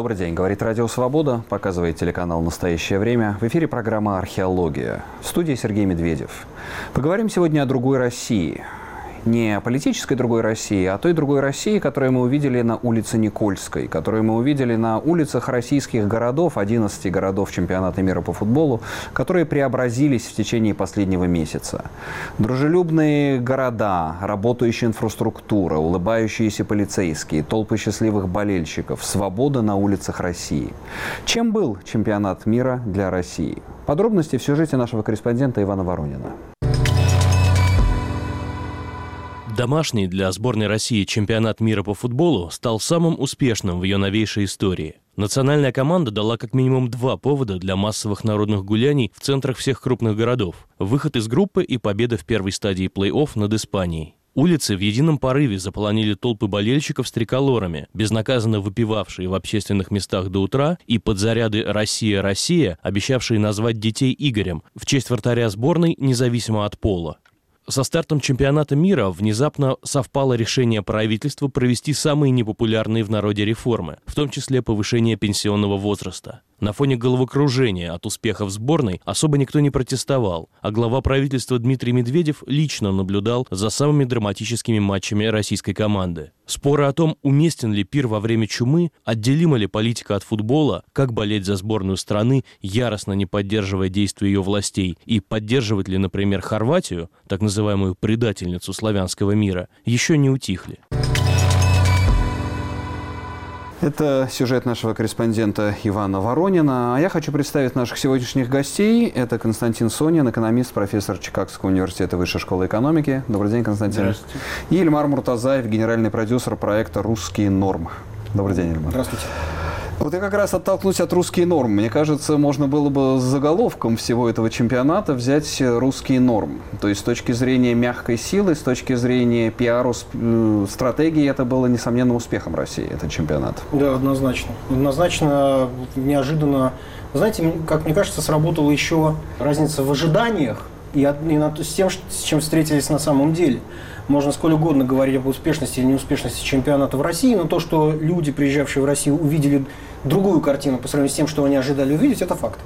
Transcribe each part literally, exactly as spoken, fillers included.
Добрый день. Говорит Радио Свобода, показывает телеканал «Настоящее время». В эфире программа «Археология». В студии Сергей Медведев. Поговорим сегодня о другой России. Не о политической другой России, а о той другой России, которую мы увидели на улице Никольской, которую мы увидели на улицах российских городов, одиннадцати городов чемпионата мира по футболу, которые преобразились в течение последнего месяца. Дружелюбные города, работающая инфраструктура, улыбающиеся полицейские, толпы счастливых болельщиков, свобода на улицах России. Чем был чемпионат мира для России? Подробности в сюжете нашего корреспондента Ивана Воронина. Домашний для сборной России чемпионат мира по футболу стал самым успешным в ее новейшей истории. Национальная команда дала как минимум два повода для массовых народных гуляний в центрах всех крупных городов. Выход из группы и победа в первой стадии плей-офф над Испанией. Улицы в едином порыве заполонили толпы болельщиков с триколорами, безнаказанно выпивавшие в общественных местах до утра, и подзаряды «Россия, Россия», обещавшие назвать детей Игорем в честь вратаря сборной, независимо от пола. Со стартом чемпионата мира внезапно совпало решение правительства провести самые непопулярные в народе реформы, в том числе повышение пенсионного возраста. На фоне головокружения от успехов сборной особо никто не протестовал, а глава правительства Дмитрий Медведев лично наблюдал за самыми драматическими матчами российской команды. Споры о том, уместен ли пир во время чумы, отделима ли политика от футбола, как болеть за сборную страны, яростно не поддерживая действия ее властей, и поддерживать ли, например, Хорватию, так называемую предательницу славянского мира, еще не утихли. Это сюжет нашего корреспондента Ивана Воронина. А я хочу представить наших сегодняшних гостей. Это Константин Сонин, экономист, профессор Чикагского университета Высшей школы экономики. Добрый день, Константин. Здравствуйте. И Ильмар Муртазаев, генеральный продюсер проекта «Русские нормы». Добрый день, Ильмар. Здравствуйте. Вот я как раз оттолкнусь от «Русские нормы». Мне кажется, можно было бы с заголовком всего этого чемпионата взять «Русские нормы». То есть с точки зрения мягкой силы, с точки зрения пиару, стратегии, это было несомненным успехом России, этот чемпионат. Да, однозначно. Однозначно, неожиданно. Знаете, как мне кажется, сработала еще разница в ожиданиях и, и над, с тем, с чем встретились на самом деле. Можно сколь угодно говорить об успешности или неуспешности чемпионата в России, но то, что люди, приезжавшие в Россию, увидели другую картину по сравнению с тем, что они ожидали увидеть, это факт.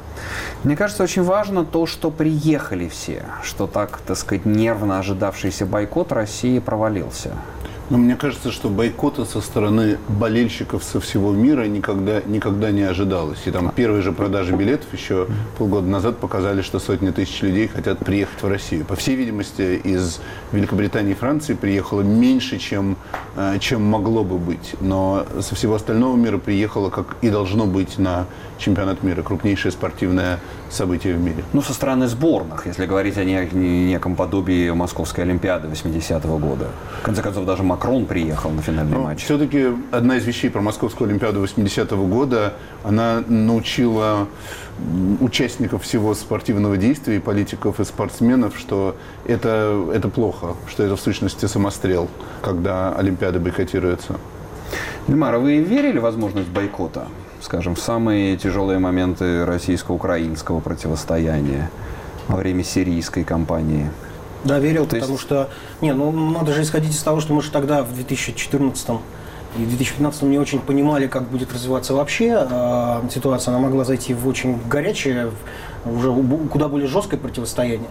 Мне кажется, очень важно то, что приехали все, что так, так сказать, нервно ожидавшийся бойкот России провалился. Но мне кажется, что бойкота со стороны болельщиков со всего мира никогда, никогда не ожидалось. И там первые же продажи билетов еще полгода назад показали, что сотни тысяч людей хотят приехать в Россию. По всей видимости, из Великобритании и Франции приехало меньше, чем, чем могло бы быть. Но со всего остального мира приехало, как и должно быть, на чемпионат мира. Крупнейшее спортивное событие в мире. Ну, со стороны сборных, если говорить о неком подобии Московской Олимпиады восьмидесятого года. В конце концов, даже Макрон приехал на финальный Но матч. Все-таки одна из вещей про Московскую Олимпиаду восьмидесятого года, она научила участников всего спортивного действия, и политиков, и спортсменов, что это, это плохо, что это в сущности самострел, когда Олимпиады бойкотируются. Ильмар, а вы верили в возможность бойкота? Скажем, в самые тяжелые моменты российско-украинского противостояния во время сирийской кампании? Да, верил, То потому есть... что... Не, ну надо же исходить из того, что мы же тогда, в две тысячи четырнадцатом и в две тысячи пятнадцатом, не очень понимали, как будет развиваться вообще э, ситуация. Она могла зайти в очень горячее, уже куда более жесткое противостояние.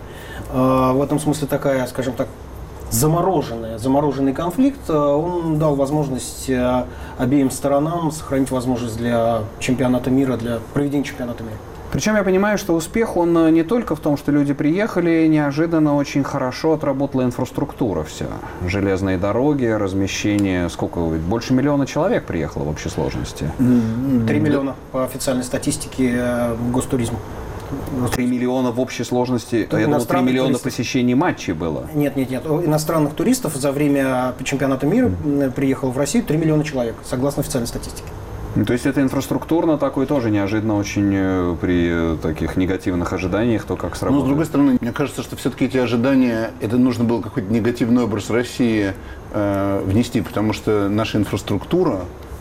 Э, в этом смысле такая, скажем так, замороженная, замороженный конфликт, он дал возможность обеим сторонам сохранить возможность для чемпионата мира, для проведения чемпионата мира. Причем я понимаю, что успех, он не только в том, что люди приехали, неожиданно очень хорошо отработала инфраструктура вся. Железные дороги, размещение, сколько, больше миллиона человек приехало в общей сложности? Три миллиона по официальной статистике Гостуризма. Три миллиона в общей сложности, я думал, три миллиона туристов. Посещений матчей было. Нет, нет, нет. Иностранных туристов за время чемпионата мира mm. приехало в Россию три миллиона человек, согласно официальной статистике. То есть это инфраструктурно такое тоже неожиданно очень при таких негативных ожиданиях, то как сработает. Но с другой стороны, мне кажется, что все-таки эти ожидания, это нужно было какой-то негативный образ России э, внести, потому что наша инфраструктура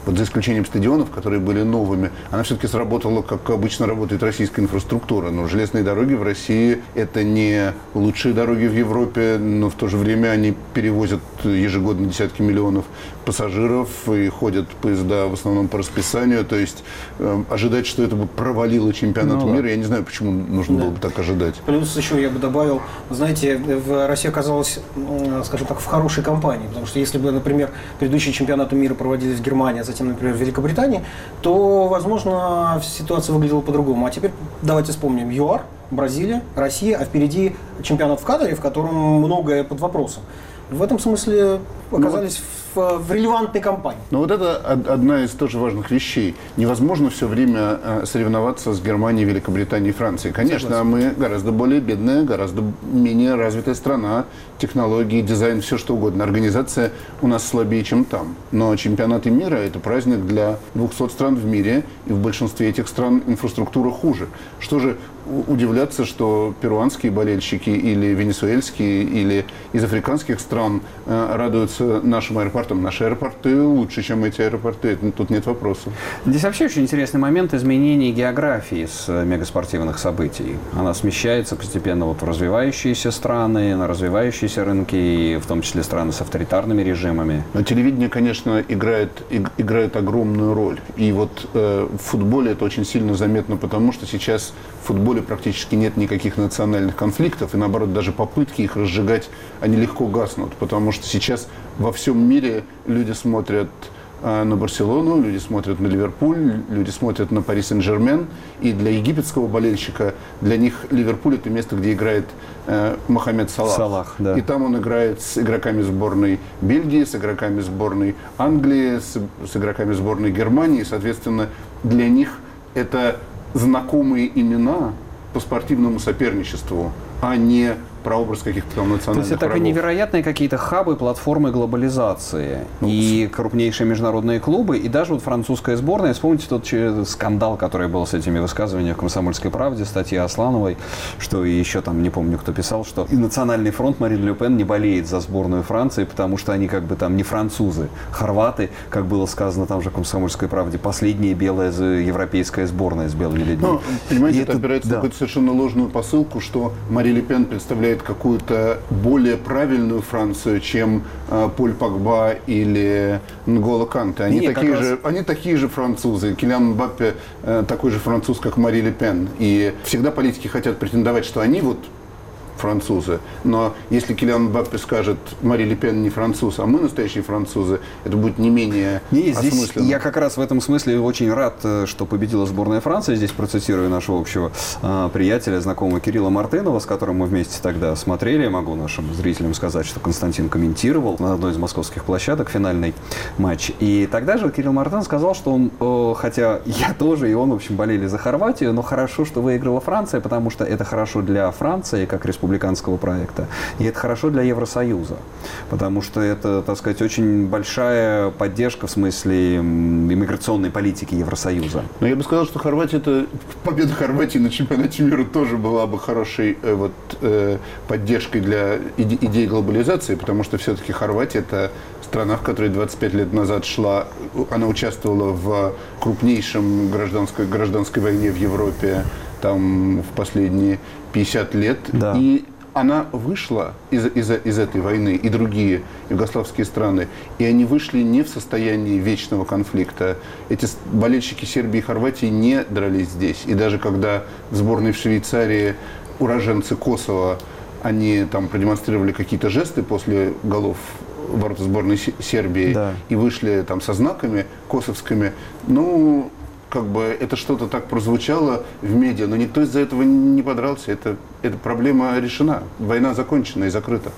Вот за исключением стадионов, которые были новыми, она все-таки сработала, как обычно работает российская инфраструктура. Но железные дороги в России – это не лучшие дороги в Европе, но в то же время они перевозят ежегодно десятки миллионов пассажиров и ходят поезда в основном по расписанию. То есть э, ожидать, что это бы провалило чемпионат ну, мира, да. я не знаю, почему нужно да. было бы так ожидать. Плюс еще я бы добавил, знаете, в России оказалась, скажем так, в хорошей компании. Потому что если бы, например, предыдущие чемпионаты мира проводились в Германии, а затем, например, в Великобритании, то, возможно, ситуация выглядела по-другому. А теперь давайте вспомним ЮАР, Бразилия, Россия, а впереди чемпионат в Катаре, в котором многое под вопросом. В этом смысле оказались ну, в, в релевантной компании. Но вот это одна из тоже важных вещей. Невозможно все время соревноваться с Германией, Великобританией и Францией. Конечно, Согласен. Мы гораздо более бедная, гораздо менее развитая страна. Технологии, дизайн, все что угодно. Организация у нас слабее, чем там. Но чемпионаты мира – это праздник для двухсот стран в мире. И в большинстве этих стран инфраструктура хуже. Что же удивляться, что перуанские болельщики или венесуэльские, или из африканских стран э, радуются нашим аэропортам. Наши аэропорты лучше, чем эти аэропорты. Тут нет вопросов. Здесь вообще очень интересный момент изменения географии с мегаспортивных событий. Она смещается постепенно вот в развивающиеся страны, на развивающиеся рынки, и в том числе страны с авторитарными режимами. Но телевидение, конечно, играет, играет огромную роль. И вот э, в футболе это очень сильно заметно, потому что сейчас в футболе практически нет никаких национальных конфликтов, и наоборот, даже попытки их разжигать, они легко гаснут, потому что сейчас во всем мире люди смотрят э, на Барселону, люди смотрят на Ливерпуль, люди смотрят на Пари Сен-Жермен, и для египетского болельщика, для них Ливерпуль – это место, где играет э, Мохаммед Салах. Салах, да. И там он играет с игроками сборной Бельгии, с игроками сборной Англии, с, с игроками сборной Германии, и, соответственно, для них это знакомые имена по спортивному соперничеству, а не прообраз каких-то там национальных То есть это врагов. невероятные какие-то хабы, платформы глобализации. Ну, и крупнейшие международные клубы, и даже вот французская сборная. Вспомните тот скандал, который был с этими высказываниями в «Комсомольской правде», статья Аслановой, что и еще там, не помню, кто писал, что и Национальный фронт Марин Ле Пен не болеет за сборную Франции, потому что они как бы там не французы, хорваты, как было сказано там же в «Комсомольской правде», последняя белая европейская сборная с белыми людьми. Ну, понимаете, и это, это опирается да. на какую-то совершенно ложную посылку, что Мари Ле Пен представляет какую-то более правильную Францию, чем э, Поль Погба или Нголо Канте. Они, Нет, такие раз... же, они такие же французы. Килиан Мбаппе э, такой же француз, как Мари Ле Пен. И всегда политики хотят претендовать, что они вот французы. Но если Килиан Мбаппе скажет, Мари Ле Пен не француз, а мы настоящие французы, это будет не менее не, осмысленно. Здесь я как раз в этом смысле очень рад, что победила сборная Франции. Здесь процитирую нашего общего э, приятеля, знакомого Кирилла Мартынова, с которым мы вместе тогда смотрели. Могу нашим зрителям сказать, что Константин комментировал на одной из московских площадок финальный матч. И тогда же Кирилл Мартынов сказал, что он, э, хотя я тоже и он, в общем, болели за Хорватию, но хорошо, что выиграла Франция, потому что это хорошо для Франции, как республика республиканского проекта. И это хорошо для Евросоюза, потому что это, так сказать, очень большая поддержка в смысле иммиграционной политики Евросоюза. Но я бы сказал, что Хорватия, это победа Хорватии на чемпионате мира тоже была бы хорошей э, вот, э, поддержкой для иде- идеи глобализации, потому что все-таки Хорватия это страна, в которой двадцать пять лет назад шла, она участвовала в крупнейшем гражданской, гражданской войне в Европе, там в последние пятьдесят лет. Да. И она вышла из, из, из этой войны, и другие югославские страны, и они вышли не в состоянии вечного конфликта. Эти болельщики Сербии и Хорватии не дрались здесь. И даже когда в сборной в Швейцарии уроженцы Косово, они там продемонстрировали какие-то жесты после голов ворота сборной Сербии, да, и вышли там со знаками косовскими, ну, как бы это что-то так прозвучало в медиа, но никто из-за этого не подрался. Это, эта проблема решена. Война закончена и закрыта.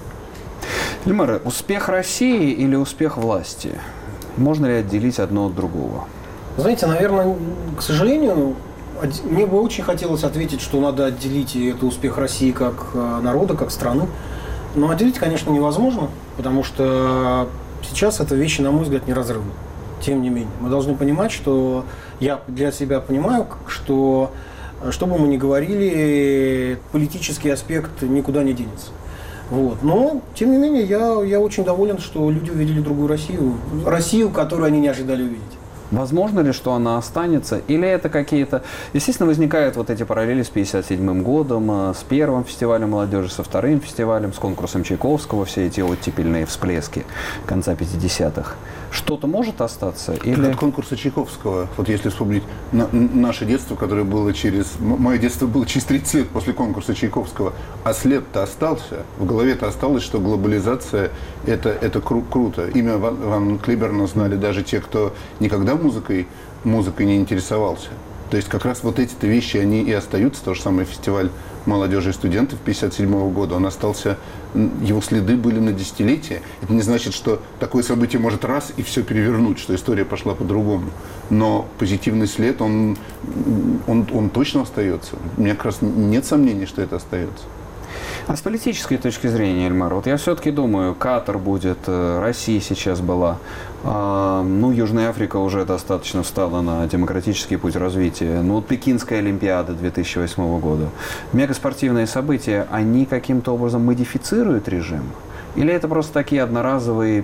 Ильмар, успех России или успех власти? Можно ли отделить одно от другого? Знаете, наверное, к сожалению, мне бы очень хотелось ответить, что надо отделить и это успех России как народа, как страны. Но отделить, конечно, невозможно, потому что сейчас это вещи, на мой взгляд, неразрывны. Тем не менее, мы должны понимать, что я для себя понимаю, что, что бы мы ни говорили, политический аспект никуда не денется. Вот. Но, тем не менее, я, я очень доволен, что люди увидели другую Россию. Россию, которую они не ожидали увидеть. Возможно ли, что она останется? Или это какие-то... Естественно, возникают вот эти параллели с пятьдесят седьмым годом, с первым фестивалем молодежи, со вторым фестивалем, с конкурсом Чайковского, все эти оттепельные всплески конца пятидесятых. Что-то может остаться? Или... От конкурса Чайковского, вот если вспомнить на, наше детство, которое было через... Мое детство было через тридцать лет после конкурса Чайковского, а след-то остался, в голове-то осталось, что глобализация это, – это кру- круто. Имя Ван, Ван Клиберна знали даже те, кто никогда музыкой, музыкой не интересовался. То есть как раз вот эти-то вещи, они и остаются. То же самое фестиваль молодежи и студентов пятьдесят седьмого года, он остался, его следы были на десятилетия. Это не значит, что такое событие может раз и все перевернуть, что история пошла по-другому. Но позитивный след, он, он, он точно остается. У меня как раз нет сомнений, что это остается. А с политической точки зрения, Эльмар, вот я все-таки думаю, Катар будет, Россия сейчас была, э, ну, Южная Африка уже достаточно встала на демократический путь развития, ну, вот Пекинская Олимпиада две тысячи восьмого года. Мегаспортивные события, они каким-то образом модифицируют режим? Или это просто такие одноразовые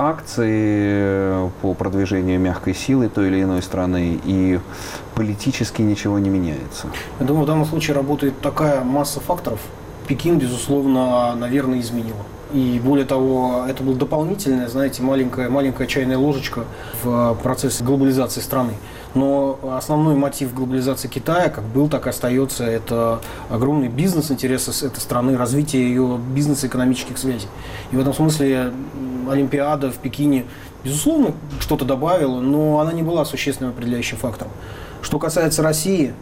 пиар-акции по продвижению мягкой силы той или иной страны, и политически ничего не меняется? Я думаю, в данном случае работает такая масса факторов. Пекин, безусловно, наверное, изменил. И более того, это была дополнительная, знаете, маленькая, маленькая чайная ложечка в процессе глобализации страны. Но основной мотив глобализации Китая, как был, так и остается, это огромный бизнес-интерес этой страны, развитие ее бизнес-экономических связей. И в этом смысле Олимпиада в Пекине, безусловно, что-то добавила, но она не была существенным определяющим фактором. Что касается России,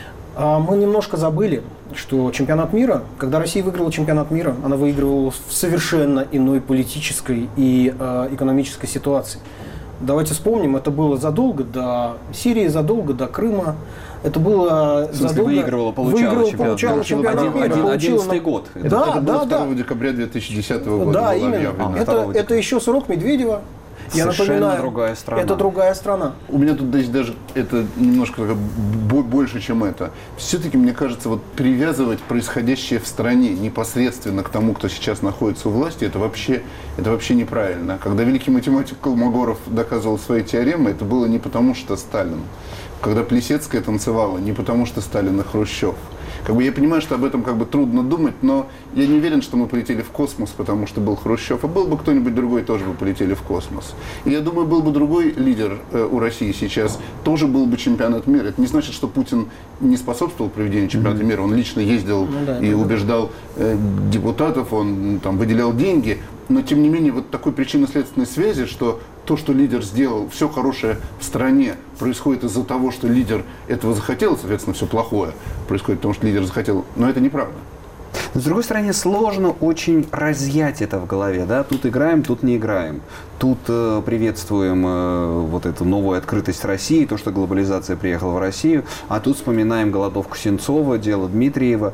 мы немножко забыли, что чемпионат мира, когда Россия выиграла чемпионат мира, она выигрывала в совершенно иной политической и э, экономической ситуации. Давайте вспомним, это было задолго до Сирии, задолго до Крыма. Это было в смысле, задолго... выигрывала, получала выигрывала, чемпионат, получала чемпионат мира. Один, одиннадцатый год. Это, да, это было да, второго да. декабря две тысячи десятого года. Да, было именно. объявлено. Это, это еще срок Медведева. Я Совершенно напоминаю, другая страна. Это другая страна. У меня тут даже, даже это немножко больше, чем это. Все-таки, мне кажется, вот привязывать происходящее в стране непосредственно к тому, кто сейчас находится у власти, это вообще, это вообще неправильно. Когда великий математик Колмогоров доказывал свои теоремы, это было не потому, что Сталин. Когда Плисецкая танцевала, не потому, что Сталин и Хрущев. Как бы я понимаю, что об этом как бы трудно думать, но я не уверен, что мы полетели в космос, потому что был Хрущев, а был бы кто-нибудь другой, тоже бы полетели в космос. И я думаю, был бы другой лидер э, у России сейчас, тоже был бы чемпионат мира. Это не значит, что Путин не способствовал проведению чемпионата mm-hmm. мира. Он лично ездил ну, да, и да, убеждал э, депутатов, он там выделял деньги. Но, тем не менее, вот такой причинно-следственной связи, что то, что лидер сделал, все хорошее в стране происходит из-за того, что лидер этого захотел, соответственно, все плохое происходит потому, что лидер захотел. Но это неправда. С другой стороны, сложно очень разъять это в голове. Да? Тут играем, тут не играем. Тут э, приветствуем э, вот эту новую открытость России, то, что глобализация приехала в Россию, а тут вспоминаем голодовку Сенцова, дело Дмитриева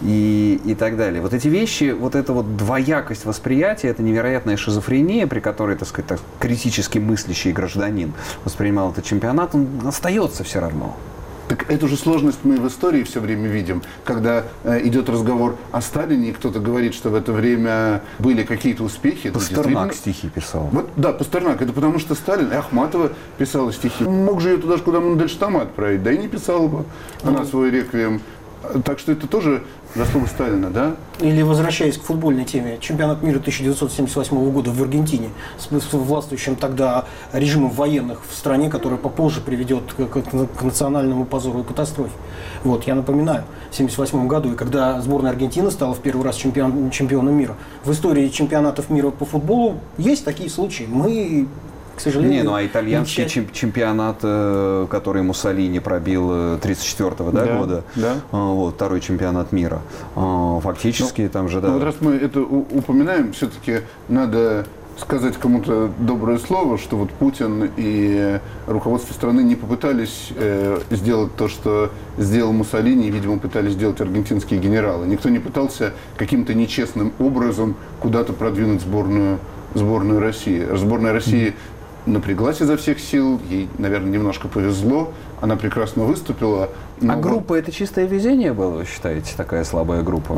и, и так далее. Вот эти вещи, вот эта вот двоякость восприятия, это невероятная шизофрения, при которой, так сказать, так, критически мыслящий гражданин воспринимал этот чемпионат, он остается все равно. Так эту же сложность мы в истории все время видим, когда э, идет разговор о Сталине, и кто-то говорит, что в это время были какие-то успехи. Пастернак стихи писал. Вот, да, Пастернак. Это потому, что Сталин, и Ахматова писала стихи. Мог же ее туда же, куда Мандельштама отправить, да и не писала бы она свой реквием. Так что это тоже заслуга Сталина, да? Или, возвращаясь к футбольной теме, чемпионат мира тысяча девятьсот семьдесят восьмого года в Аргентине с властвующим тогда режимом военных в стране, который попозже приведет к, к, к национальному позору и катастрофе. Вот, я напоминаю, в семьдесят восьмом году, и когда сборная Аргентины стала в первый раз чемпион, чемпионом мира, в истории чемпионатов мира по футболу есть такие случаи. Мы... К сожалению, не, ну а итальянский ничего... чемпионат, который Муссолини пробил тридцать четвёртого да, да, года, да. Вот, второй чемпионат мира, фактически ну, там же, да. Ну, вот раз мы это упоминаем, все-таки надо сказать кому-то доброе слово, что вот Путин и руководство страны не попытались э, сделать то, что сделал Муссолини, и, видимо, пытались сделать аргентинские генералы. Никто не пытался каким-то нечестным образом куда-то продвинуть сборную, сборную России. Сборная России напряглась изо всех сил, ей, наверное, немножко повезло, она прекрасно выступила. Но... А группа – это чистое везение было, вы считаете, такая слабая группа? Да,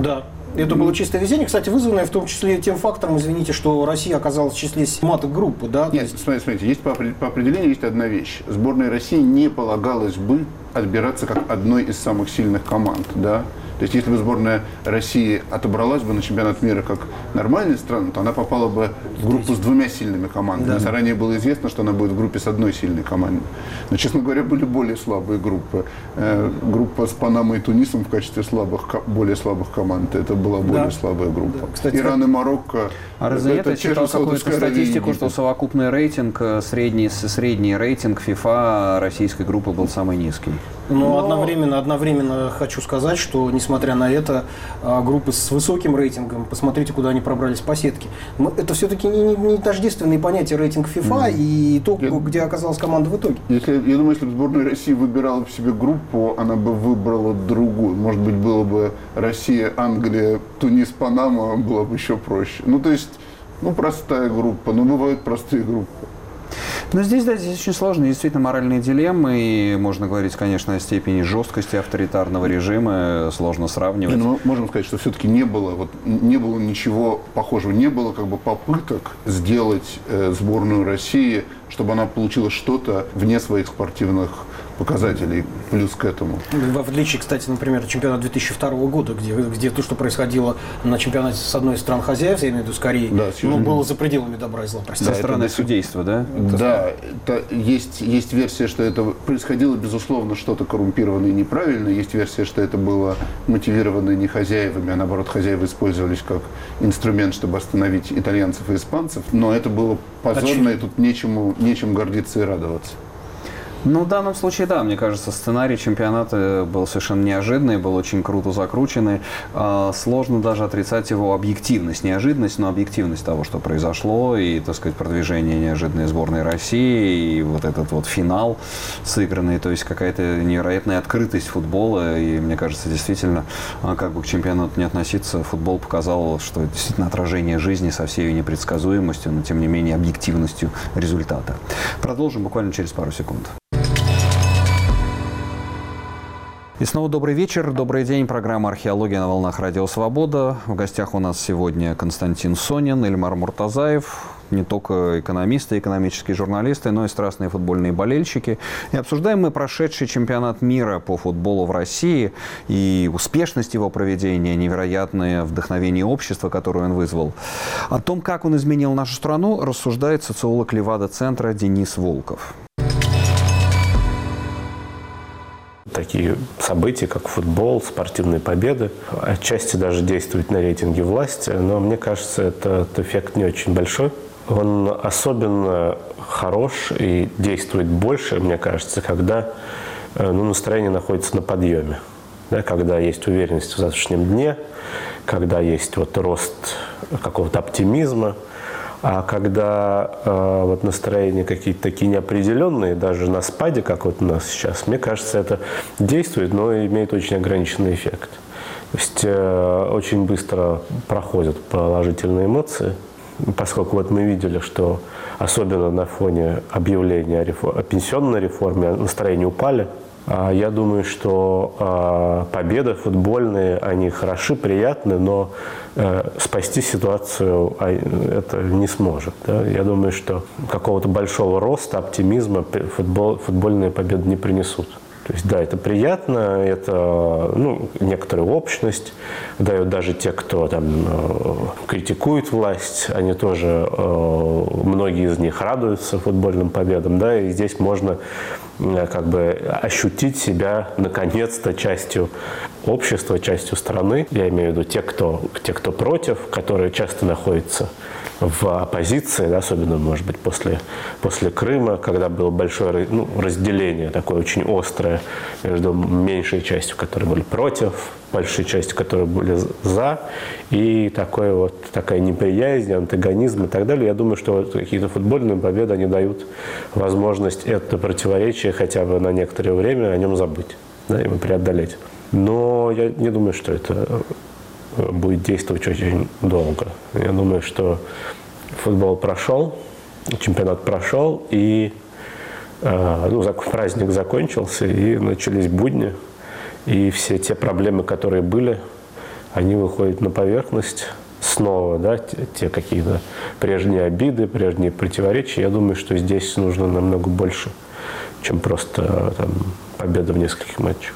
Это было чистое везение, кстати, вызванное в том числе тем фактором, извините, что Россия оказалась в числе маток группы, да? Нет, смотрите, смотрите, есть по, по определению есть одна вещь. Сборной России не полагалось бы отбираться как одной из самых сильных команд, да? То есть, если бы сборная России отобралась бы на чемпионат мира как нормальная страна, то она попала бы в группу с двумя сильными командами. Да. Заранее было известно, что она будет в группе с одной сильной командой. Но, честно говоря, были более слабые группы. Э, группа с Панамой и Тунисом в качестве слабых, более слабых команд. Это была более да. слабая группа. Да. Кстати, Иран и Марокко. А разве это читал какую-то статистику, что совокупный рейтинг, средний, средний рейтинг ФИФА российской группы был самый низкий? Но, Но... Одновременно, одновременно хочу сказать, что, несмотря на это, группы с высоким рейтингом, посмотрите, куда они пробрались по сетке. Это все-таки не, не, не тождественные понятия рейтинг ФИФА mm-hmm. и то, я, где оказалась команда в итоге. Если, я думаю, если бы сборная России выбирала бы себе группу, она бы выбрала другую. Может быть, было бы Россия, Англия, Тунис, Панама, было бы еще проще. Ну, то есть, ну, простая группа. Но бывают простые группы. Но здесь, да, здесь очень сложные, действительно, моральные дилеммы, и можно говорить, конечно, о степени жесткости авторитарного режима, сложно сравнивать. Но мы можем сказать, что все-таки не было, вот, не было ничего похожего, не было как бы попыток сделать э, сборную России, чтобы она получила что-то вне своих спортивных показателей, плюс к этому. В отличие, кстати, например, от чемпионата две тысячи второго года, где, где то, что происходило на чемпионате с одной из стран хозяев, я имею в виду с Кореей, да, ну, было за пределами добра и зла. Со стороны судейства, да? Да, это, есть, есть версия, что это происходило, безусловно, что-то коррумпированное и неправильное. Есть версия, что это было мотивировано не хозяевами, а наоборот, хозяева использовались как инструмент, чтобы остановить итальянцев и испанцев. Но это было позорно, и тут нечему, нечем гордиться и радоваться. Ну, в данном случае, да, мне кажется, сценарий чемпионата был совершенно неожиданный, был очень круто закрученный. Сложно даже отрицать его объективность, неожиданность, но объективность того, что произошло, и, так сказать, продвижение неожиданной сборной России, и вот этот вот финал сыгранный, то есть какая-то невероятная открытость футбола, и, мне кажется, действительно, как бы к чемпионату не относиться, футбол показал, что это действительно отражение жизни со всей ее непредсказуемостью, но, тем не менее, объективностью результата. Продолжим буквально через пару секунд. И снова добрый вечер, добрый день. Программа «Археология» на волнах Радио Свобода. В гостях у нас сегодня Константин Сонин, Ильмар Муртазаев. Не только экономисты, экономические журналисты, но и страстные футбольные болельщики. И обсуждаем мы прошедший чемпионат мира по футболу в России и успешность его проведения, невероятное вдохновение общества, которое он вызвал. О том, как он изменил нашу страну, рассуждает социолог Левада-центра Денис Волков. Такие события, как футбол, спортивные победы, отчасти даже действуют на рейтинге власти, но мне кажется, этот эффект не очень большой. Он особенно хорош и действует больше, мне кажется, когда ну, настроение находится на подъеме, да, когда есть уверенность в завтрашнем дне, когда есть вот рост какого-то оптимизма. А когда э, вот настроения какие-то такие неопределенные, даже на спаде, как вот у нас сейчас, мне кажется, это действует, но имеет очень ограниченный эффект. То есть э, очень быстро проходят положительные эмоции, поскольку вот мы видели, что особенно на фоне объявления о, рефор- о пенсионной реформе настроения упали. А я думаю, что э, победы футбольные, они хороши, приятны, но э, спасти ситуацию это не сможет. Да? Я думаю, что какого-то большого роста, оптимизма футбол, футбольные победы не принесут. То есть, да, это приятно, это ну, некоторая общность дает даже те, кто там э, критикует власть, они тоже, э, многие из них радуются футбольным победам, да, и здесь можно э, как бы ощутить себя наконец-то частью общества, частью страны. Я имею в виду те, кто, те, кто против, которые часто находятся в оппозиции, особенно, может быть, после, после Крыма, когда было большое ну, разделение, такое очень острое между меньшей частью, которые были против, большей частью, которые были за, и такое вот, такая неприязнь, антагонизм и так далее. Я думаю, что вот какие-то футбольные победы, они дают возможность это противоречие хотя бы на некоторое время о нем забыть, да, его преодолеть. Но я не думаю, что это будет действовать очень долго. Я думаю, что футбол прошел, чемпионат прошел, и э, ну, праздник закончился, и начались будни. И все те проблемы, которые были, они выходят на поверхность снова, да, те, те какие-то прежние обиды, прежние противоречия. Я думаю, что здесь нужно намного больше, чем просто там, победа в нескольких матчах.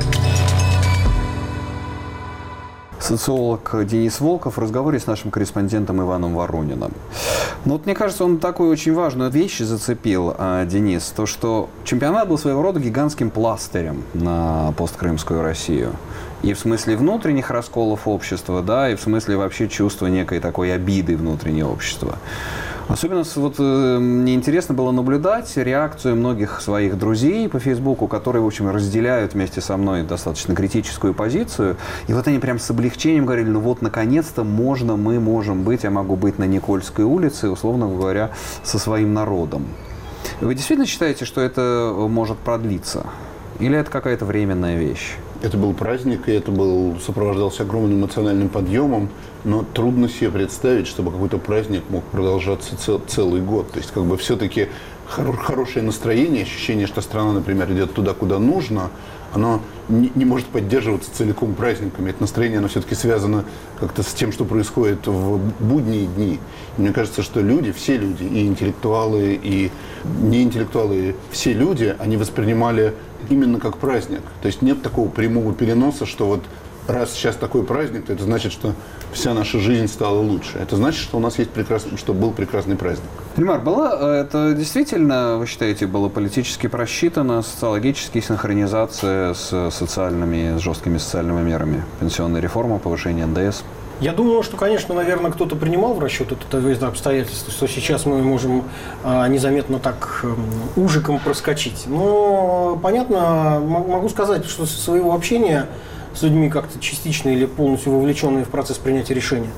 Социолог Денис Волков в разговоре с нашим корреспондентом Иваном Ворониным. Но вот мне кажется, он такую очень важную вещь зацепил, а, Денис, то, что чемпионат был своего рода гигантским пластырем на посткрымскую Россию. И в смысле внутренних расколов общества, да, и в смысле вообще чувства некой такой обиды внутреннего общества. Особенно вот, э, мне интересно было наблюдать реакцию многих своих друзей по Фейсбуку, которые, в общем, разделяют вместе со мной достаточно критическую позицию. И вот они прям с облегчением говорили, ну вот, наконец-то можно, мы можем быть, я могу быть на Никольской улице, условно говоря, со своим народом. Вы действительно считаете, что это может продлиться? Или это какая-то временная вещь? Это был праздник, и это был, сопровождался огромным эмоциональным подъемом, но трудно себе представить, чтобы какой-то праздник мог продолжаться цел, целый год. То есть, как бы, все-таки хоро- хорошее настроение, ощущение, что страна, например, идет туда, куда нужно, оно не, не может поддерживаться целиком праздниками. Это настроение, оно все-таки связано как-то с тем, что происходит в будние дни. И мне кажется, что люди, все люди, и интеллектуалы, и неинтеллектуалы, все люди, они воспринимали именно как праздник. То есть нет такого прямого переноса, что вот раз сейчас такой праздник, то это значит, что вся наша жизнь стала лучше. Это значит, что у нас есть прекрасный, что был прекрасный праздник. Ильмар, была, это действительно, вы считаете, было политически просчитано, социологически синхронизация с социальными, с жесткими социальными мерами? Пенсионная реформа, повышение эн дэ эс? Я думаю, что, конечно, наверное, кто-то принимал в расчет это обстоятельство, что сейчас мы можем а, незаметно так а, ужиком проскочить. Но, понятно, могу сказать, что со своего общения с людьми как-то частично или полностью вовлеченными в процесс принятия решения,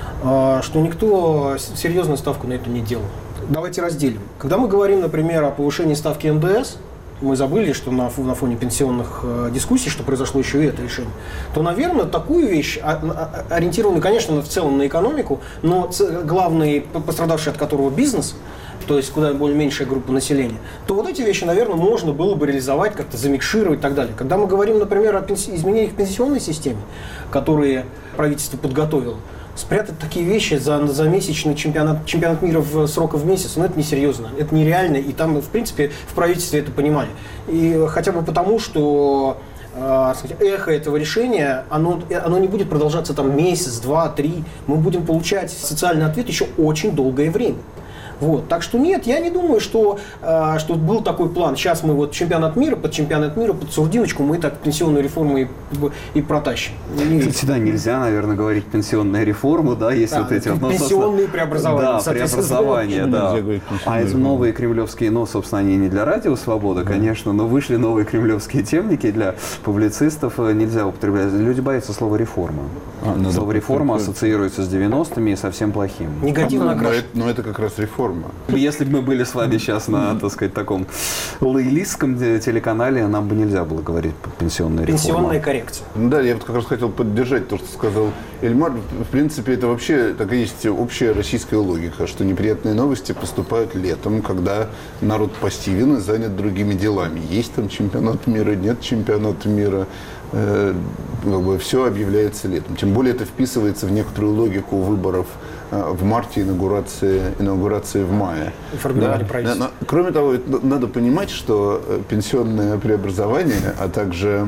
а, что никто серьезную ставку на это не делал. Давайте разделим. Когда мы говорим, например, о повышении ставки эн дэ эс, мы забыли, что на, на фоне пенсионных э, дискуссий, что произошло еще и это решение, то, наверное, такую вещь, а, а, ориентированную, конечно, в целом на экономику, но ц- главный, пострадавший от которого бизнес, то есть куда более меньшая группа населения, то вот эти вещи, наверное, можно было бы реализовать, как-то замикшировать и так далее. Когда мы говорим, например, о пенси- изменениях в пенсионной системе, которые правительство подготовило, спрятать такие вещи за, за месячный чемпионат, чемпионат мира в срока в месяц, ну это несерьезно, это нереально, и там, в принципе, в правительстве это понимали. И хотя бы потому, что э, эхо этого решения, оно, оно не будет продолжаться там месяц, два, три, мы будем получать социальный ответ еще очень долгое время. Вот. Так что нет, я не думаю, что, э, что был такой план. Сейчас мы вот чемпионат мира, под чемпионат мира, под сурдиночку мы так пенсионную реформу и, и протащим. Кстати, да, нельзя, наверное, говорить пенсионная реформа, да, есть да, вот эти... Ну, пенсионные преобразования. Да, преобразования, да. А эти новые кремлевские, ну, собственно, они не для радио «Свобода», конечно, но вышли новые кремлевские темники для публицистов, нельзя употреблять. Люди боятся слова «реформа». А, ну, слово «реформа» ассоциируется с девяностыми и совсем плохим. Негативно окрашен. Но это как раз реформа. Если бы мы были с вами сейчас на, так сказать, таком лоялистском телеканале, нам бы нельзя было говорить пенсионная реформа. Пенсионная коррекция. Да, я вот как раз хотел поддержать то, что сказал Ильмар. В принципе, это вообще такая есть общая российская логика, что неприятные новости поступают летом, когда народ пассивен и занят другими делами. Есть там чемпионат мира, нет чемпионата мира. Э, как бы все объявляется летом. Тем более это вписывается в некоторую логику выборов в марте, инаугурации, инаугурации в мае. И формировали да. правительство. Но, кроме того, надо понимать, что пенсионное преобразование, а также,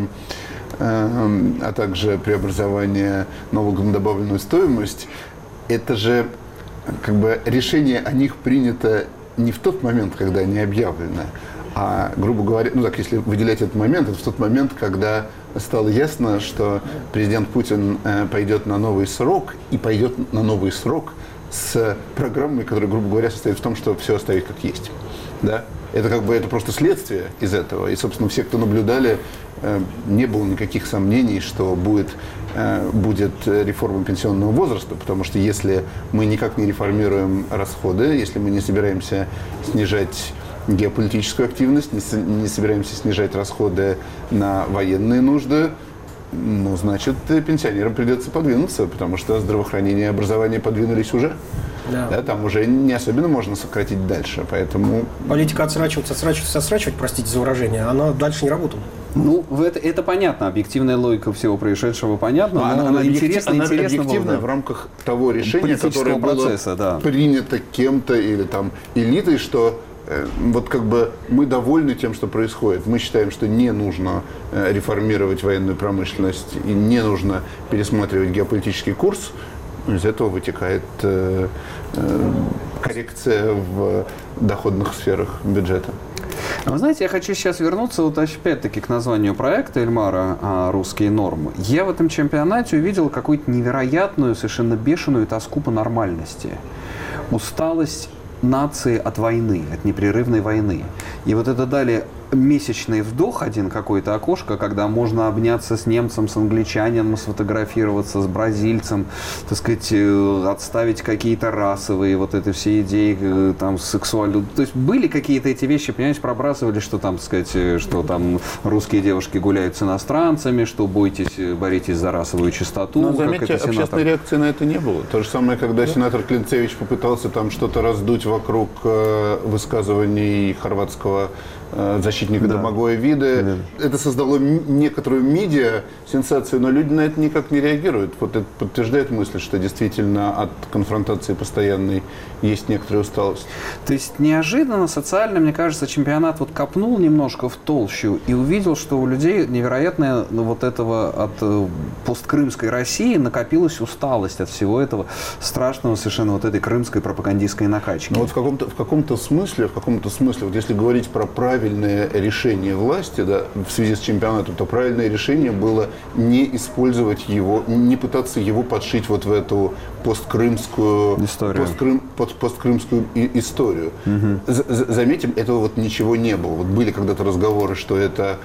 э, а также преобразование налога на добавленную стоимость, это же как бы решение о них принято не в тот момент, когда они объявлены, а, грубо говоря, ну так, если выделять этот момент, это в тот момент, когда стало ясно, что президент Путин э, пойдет на новый срок, и пойдет на новый срок с программой, которая, грубо говоря, состоит в том, что все оставить как есть. Да? Это как бы это просто следствие из этого. И, собственно, все, кто наблюдали, э, не было никаких сомнений, что будет, э, будет реформа пенсионного возраста, потому что если мы никак не реформируем расходы, если мы не собираемся снижать геополитическую активность, не, с, не собираемся снижать расходы на военные нужды, ну, значит, пенсионерам придется подвинуться, потому что здравоохранение и образование подвинулись уже. Да. Да, там уже не особенно можно сократить дальше, поэтому... Политика отсрачивать, отсрачивать, отсрачивать, простите за выражение, она дальше не работала. Ну, это, это понятно, объективная логика всего происшедшего понятна, но, но но она, интересно, она интересно объективная было, да. в рамках того решения, которое процесса, было да. принято кем-то или там элитой, что э, вот как бы мы довольны тем, что происходит. Мы считаем, что не нужно э, реформировать военную промышленность и не нужно пересматривать геополитический курс. Из этого вытекает э, э, коррекция в доходных сферах бюджета. Вы знаете, я хочу сейчас вернуться вот опять-таки к названию проекта Эльмара «Русские нормы». Я в этом чемпионате увидел какую-то невероятную, совершенно бешеную тоску по нормальности. Усталость нации от войны, от непрерывной войны. И вот это дали месячный вдох, один какое-то окошко, когда можно обняться с немцем, с англичанином, сфотографироваться с бразильцем, так сказать, отставить какие-то расовые вот эти все идеи, там, сексуальные. То есть были какие-то эти вещи, понимаете, пробрасывали, что там, так сказать, что там русские девушки гуляют с иностранцами, что бойтесь, боритесь за расовую чистоту. Но заметьте, общественной реакции на это не было. То же самое, когда да. сенатор Клинцевич попытался там что-то раздуть вокруг э, высказываний хорватского защитника да. Домагоя Виде. Да. Это создало некоторую медиа-сенсацию, но люди на это никак не реагируют. Вот это подтверждает мысль, что действительно от конфронтации постоянной есть некоторая усталость. То есть неожиданно, социально, мне кажется, чемпионат вот копнул немножко в толщу и увидел, что у людей невероятная ну, вот этого от посткрымской России накопилась усталость от всего этого страшного совершенно вот этой крымской пропагандистской накачки. Но вот в каком-то, в каком-то смысле, в каком-то смысле, вот если говорить про правильное решение власти, да, в связи с чемпионатом, то правильное решение было не использовать его, не пытаться его подшить вот в эту посткрымскую историю. Посткрым, под, посткрымскую и, историю. Угу. Заметим, этого вот ничего не было. Вот были когда-то разговоры, что это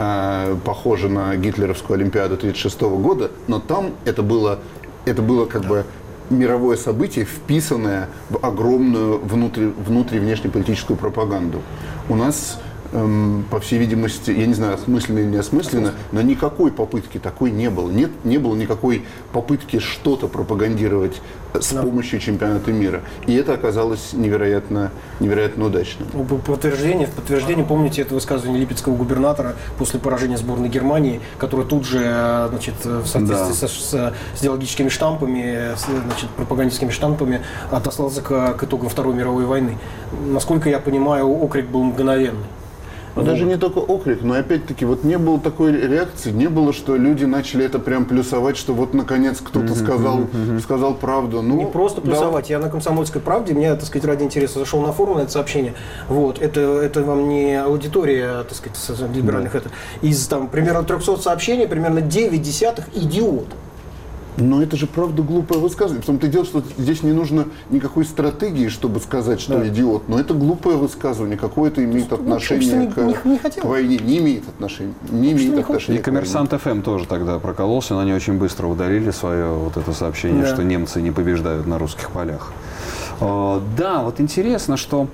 э, похоже на гитлеровскую Олимпиаду тысяча девятьсот тридцать шестого года, но там это было, это было как бы мировое событие, вписанное в огромную внутри, внутри внешнеполитическую пропаганду. У нас, эм, по всей видимости, я не знаю, осмысленно или неосмысленно, но никакой попытки такой не было. Нет, не было никакой попытки что-то пропагандировать с да. помощью чемпионата мира. И это оказалось невероятно, невероятно удачным. В подтверждение, в подтверждение, помните это высказывание липецкого губернатора после поражения сборной Германии, который тут же, значит, в соответствии да. с, с, с идеологическими штампами, с, значит, пропагандистскими штампами отослался к, к итогам Второй мировой войны. Насколько я понимаю, окрик был мгновенный. Но даже не только окрик, но опять-таки вот не было такой реакции, не было, что люди начали это прям плюсовать, что вот наконец кто-то сказал, сказал правду. Ну, не просто плюсовать. Да. Я на «Комсомольской правде», мне, так сказать, ради интереса зашел на форум на это сообщение. Вот. Это, это вам не аудитория, так сказать, либеральных. Да. Это. Из там, примерно трехсот сообщений, примерно девять десятых идиот. Но это же правда глупое высказывание. В том-то и дело, что здесь не нужно никакой стратегии, чтобы сказать, что да. идиот. Но это глупое высказывание. Какое-то имеет есть, отношение к, не, не к войне. Не имеет отношения. Не имеет отношения. И «Коммерсант эф эм» тоже тогда прокололся, но они очень быстро удалили свое вот это сообщение, да. что немцы не побеждают на русских полях. Да, вот интересно, что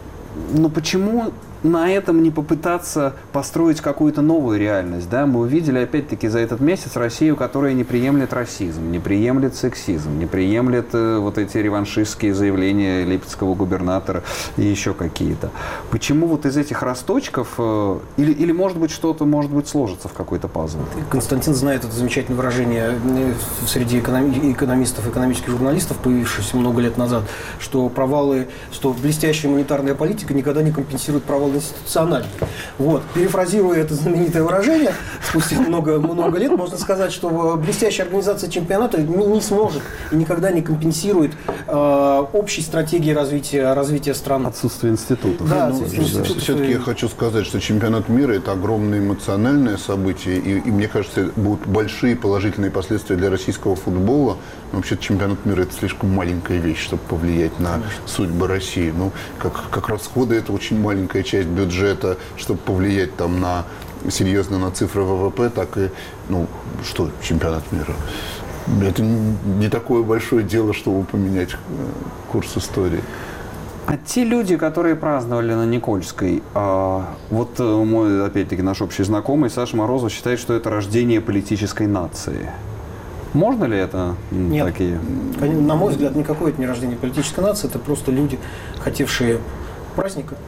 ну почему на этом не попытаться построить какую-то новую реальность, да? Мы увидели, опять-таки, за этот месяц Россию, которая не приемлет расизм, не приемлет сексизм, не приемлет э, вот эти реваншистские заявления липецкого губернатора и еще какие-то. Почему вот из этих росточков, э, или, или, может быть, что-то, может быть, сложится в какой-то пазл? Константин знает это замечательное выражение среди экономи- экономистов, экономических журналистов, появившееся много лет назад, что провалы, что блестящая монетарная политика никогда не компенсирует провалы институциональный. Вот. Перефразируя это знаменитое выражение, спустя много, много лет, можно сказать, что блестящая организация чемпионата не, не сможет и никогда не компенсирует э, общей стратегии развития, развития страны. Отсутствие институтов. Да, ну, институтов. Все-таки я хочу сказать, что чемпионат мира – это огромное эмоциональное событие, и, и мне кажется, будут большие положительные последствия для российского футбола. Но вообще чемпионат мира – это слишком маленькая вещь, чтобы повлиять на Конечно. судьбы России. Ну, как, как расходы – это очень маленькая часть бюджета, чтобы повлиять там на серьезно на цифры вэ вэ пэ, так и, ну, что чемпионат мира. Это не такое большое дело, чтобы поменять курс истории. А те люди, которые праздновали на Никольской, а, вот мой, опять-таки, наш общий знакомый Саша Морозов считает, что это рождение политической нации. Можно ли это? Нет. Такие? На мой взгляд, никакое это не рождение политической нации, это просто люди, хотевшие праздника,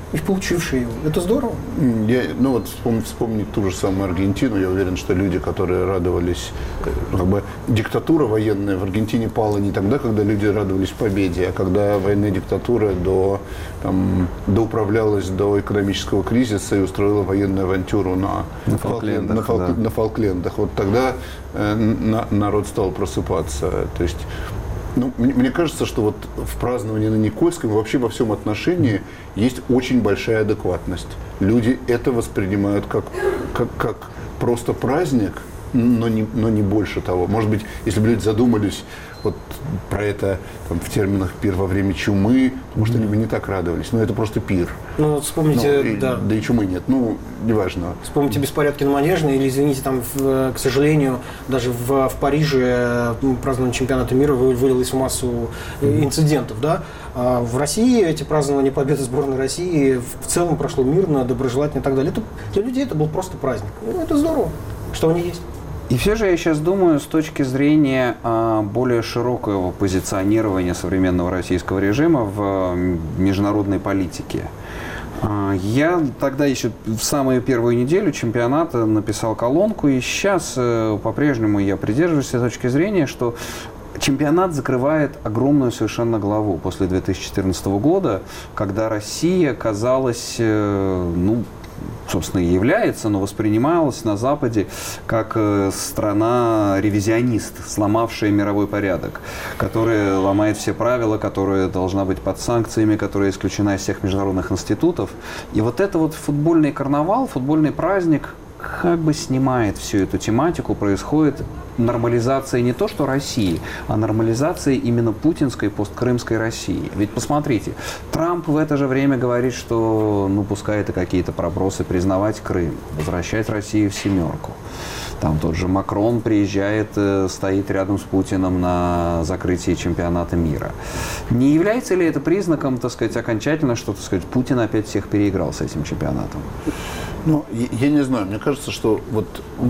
и получившие его. Это здорово. Я, ну вот вспомнить, вспомнить ту же самую Аргентину, я уверен, что люди, которые радовались, как бы диктатура военная в Аргентине пала не тогда, когда люди радовались победе, а когда военная диктатура до, там, доуправлялась до экономического кризиса и устроила военную авантюру на, на Фолклендах. На, Фолк, да. на Фолклендах. Вот тогда э, на, народ стал просыпаться. То есть, ну, мне, мне кажется, что вот в праздновании на Никольском вообще во всем отношении есть очень большая адекватность. Люди это воспринимают как, как, как просто праздник, но не, но не больше того. Может быть, если бы люди задумались вот про это там, в терминах «пир во время чумы», может, они бы не так радовались. Но это просто пир. Ну, вот вспомните, ну, и, да. Да и чумы нет, ну, неважно. Вспомните беспорядки на Манежной, или, извините, там, в, к сожалению, даже в, в Париже празднование чемпионата мира вылилось в массу инцидентов, да. А в России эти празднования победы сборной России в целом прошло мирно, доброжелательно и так далее. Это, для людей это был просто праздник. Ну, это здорово, что они есть. И все же я сейчас думаю с точки зрения а, более широкого позиционирования современного российского режима в а, международной политике. А, я тогда еще в самую первую неделю чемпионата написал колонку, и сейчас а, по-прежнему я придерживаюсь этой точки зрения, что чемпионат закрывает огромную совершенно главу после две тысячи четырнадцатого года, когда Россия казалась, э, ну, собственно, и является, но воспринималась на Западе как страна-ревизионист, сломавшая мировой порядок, которая ломает все правила, которая должна быть под санкциями, которая исключена из всех международных институтов. И вот это вот футбольный карнавал, футбольный праздник как бы снимает всю эту тематику, происходит нормализация не то что России, а нормализация именно путинской посткрымской России. Ведь посмотрите, Трамп в это же время говорит, что ну пускай это какие-то пробросы, признавать Крым, возвращать Россию в семерку. Там тот же Макрон приезжает, стоит рядом с Путиным на закрытии чемпионата мира. Не является ли это признаком, так сказать, окончательно, что, так сказать, Путин опять всех переиграл с этим чемпионатом? Ну, я не знаю. Мне кажется, что вот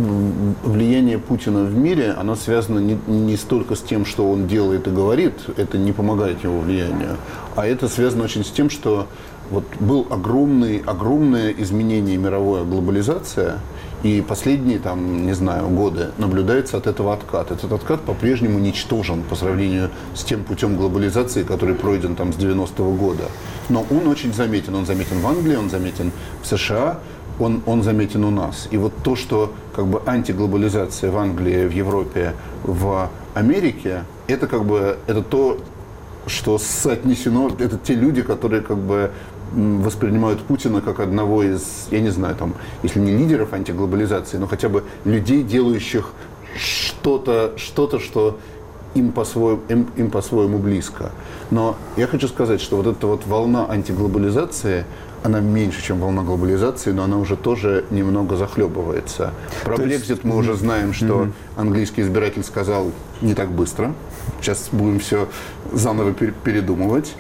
влияние Путина в мире, оно связано не, не столько с тем, что он делает и говорит, это не помогает его влиянию, а это связано очень с тем, что вот был огромный, огромное изменение мировой, глобализация, и последние, там, не знаю, годы наблюдается от этого откат. Этот откат по-прежнему ничтожен по сравнению с тем путем глобализации, который пройден там с девяностого года. Но он очень заметен. Он заметен в Англии, он заметен в США, он, он заметен у нас. И вот то, что как бы антиглобализация в Англии, в Европе, в Америке, это как бы это то, что соотнесено, это те люди, которые как бы воспринимают Путина как одного из, я не знаю, там, если не лидеров антиглобализации, но хотя бы людей, делающих что-то, что-то, что им по-своему, им, им по-своему близко. Но я хочу сказать, что вот эта вот волна антиглобализации, она меньше, чем волна глобализации, но она уже тоже немного захлебывается. Про Брексит мы уже знаем, что английский избиратель сказал не так быстро. Сейчас будем все заново передумывать.